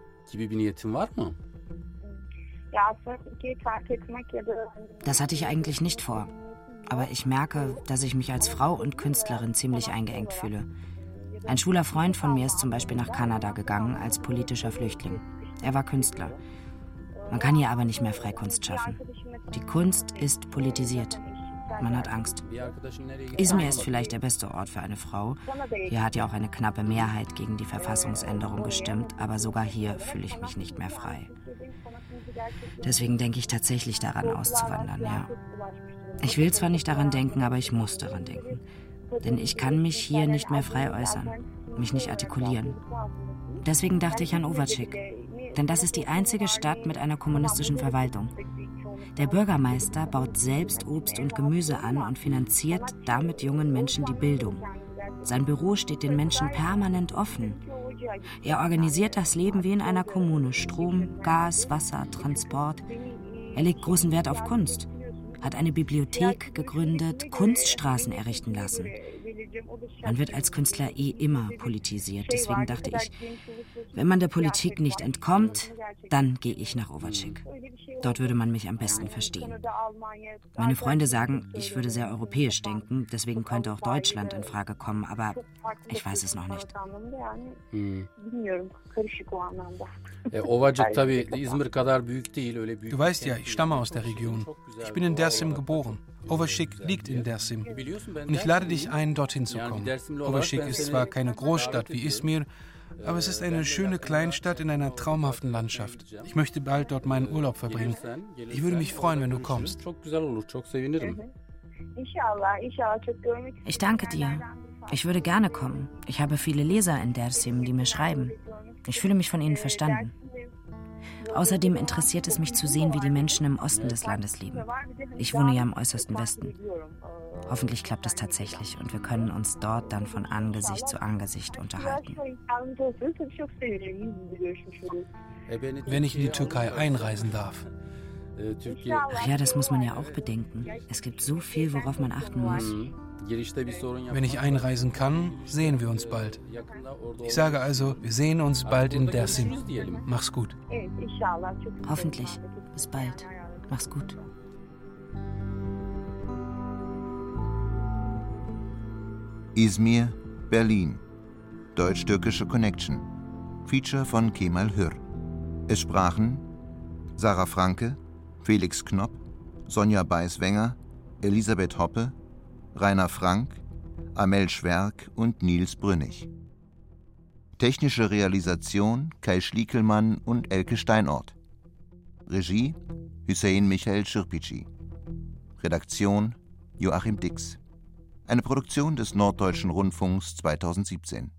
Das hatte ich eigentlich nicht vor. Aber ich merke, dass ich mich als Frau und Künstlerin ziemlich eingeengt fühle. Ein schwuler Freund von mir ist zum Beispiel nach Kanada gegangen als politischer Flüchtling. Er war Künstler. Man kann hier aber nicht mehr Freikunst schaffen. Die Kunst ist politisiert. Man hat Angst. Izmir ist vielleicht der beste Ort für eine Frau. Hier hat ja auch eine knappe Mehrheit gegen die Verfassungsänderung gestimmt, aber sogar hier fühle ich mich nicht mehr frei. Deswegen denke ich tatsächlich daran, auszuwandern, ja. Ich will zwar nicht daran denken, aber ich muss daran denken. Denn ich kann mich hier nicht mehr frei äußern, mich nicht artikulieren. Deswegen dachte ich an Ovacik. Denn das ist die einzige Stadt mit einer kommunistischen Verwaltung. Der Bürgermeister baut selbst Obst und Gemüse an und finanziert damit jungen Menschen die Bildung. Sein Büro steht den Menschen permanent offen. Er organisiert das Leben wie in einer Kommune. Strom, Gas, Wasser, Transport. Er legt großen Wert auf Kunst. Hat eine Bibliothek gegründet, Kunststraßen errichten lassen. Man wird als Künstler eh immer politisiert. Deswegen dachte ich, wenn man der Politik nicht entkommt, dann gehe ich nach Ovacik. Dort würde man mich am besten verstehen. Meine Freunde sagen, ich würde sehr europäisch denken, deswegen könnte auch Deutschland in Frage kommen, aber ich weiß es noch nicht. Hm. Du weißt ja, ich stamme aus der Region. Ich bin in Dersim geboren. Ovacik liegt in Dersim. Und ich lade dich ein, dorthin zu kommen. Ovacik ist zwar keine Großstadt wie Izmir, aber es ist eine schöne Kleinstadt in einer traumhaften Landschaft. Ich möchte bald dort meinen Urlaub verbringen. Ich würde mich freuen, wenn du kommst. Ich danke dir. Ich würde gerne kommen. Ich habe viele Leser in Dersim, die mir schreiben. Ich fühle mich von ihnen verstanden. Außerdem interessiert es mich zu sehen, wie die Menschen im Osten des Landes leben. Ich wohne ja im äußersten Westen. Hoffentlich klappt es tatsächlich und wir können uns dort dann von Angesicht zu Angesicht unterhalten. Wenn ich in die Türkei einreisen darf. Ach ja, das muss man ja auch bedenken. Es gibt so viel, worauf man achten muss. Wenn ich einreisen kann, sehen wir uns bald. Ich sage also, wir sehen uns bald in Dersim. Mach's gut. Hoffentlich. Bis bald. Mach's gut. Izmir, Berlin. Deutsch-türkische Connection. Feature von Kemal Hür. Es sprachen Sarah Franke, Felix Knopp, Sonja Beiß-Wenger, Elisabeth Hoppe, Rainer Frank, Amel Schwerk und Nils Brünnig. Technische Realisation Kai Schliekelmann und Elke Steinort. Regie Hüseyin Michael Schirpici. Redaktion Joachim Dix. Eine Produktion des Norddeutschen Rundfunks zweitausendsiebzehn.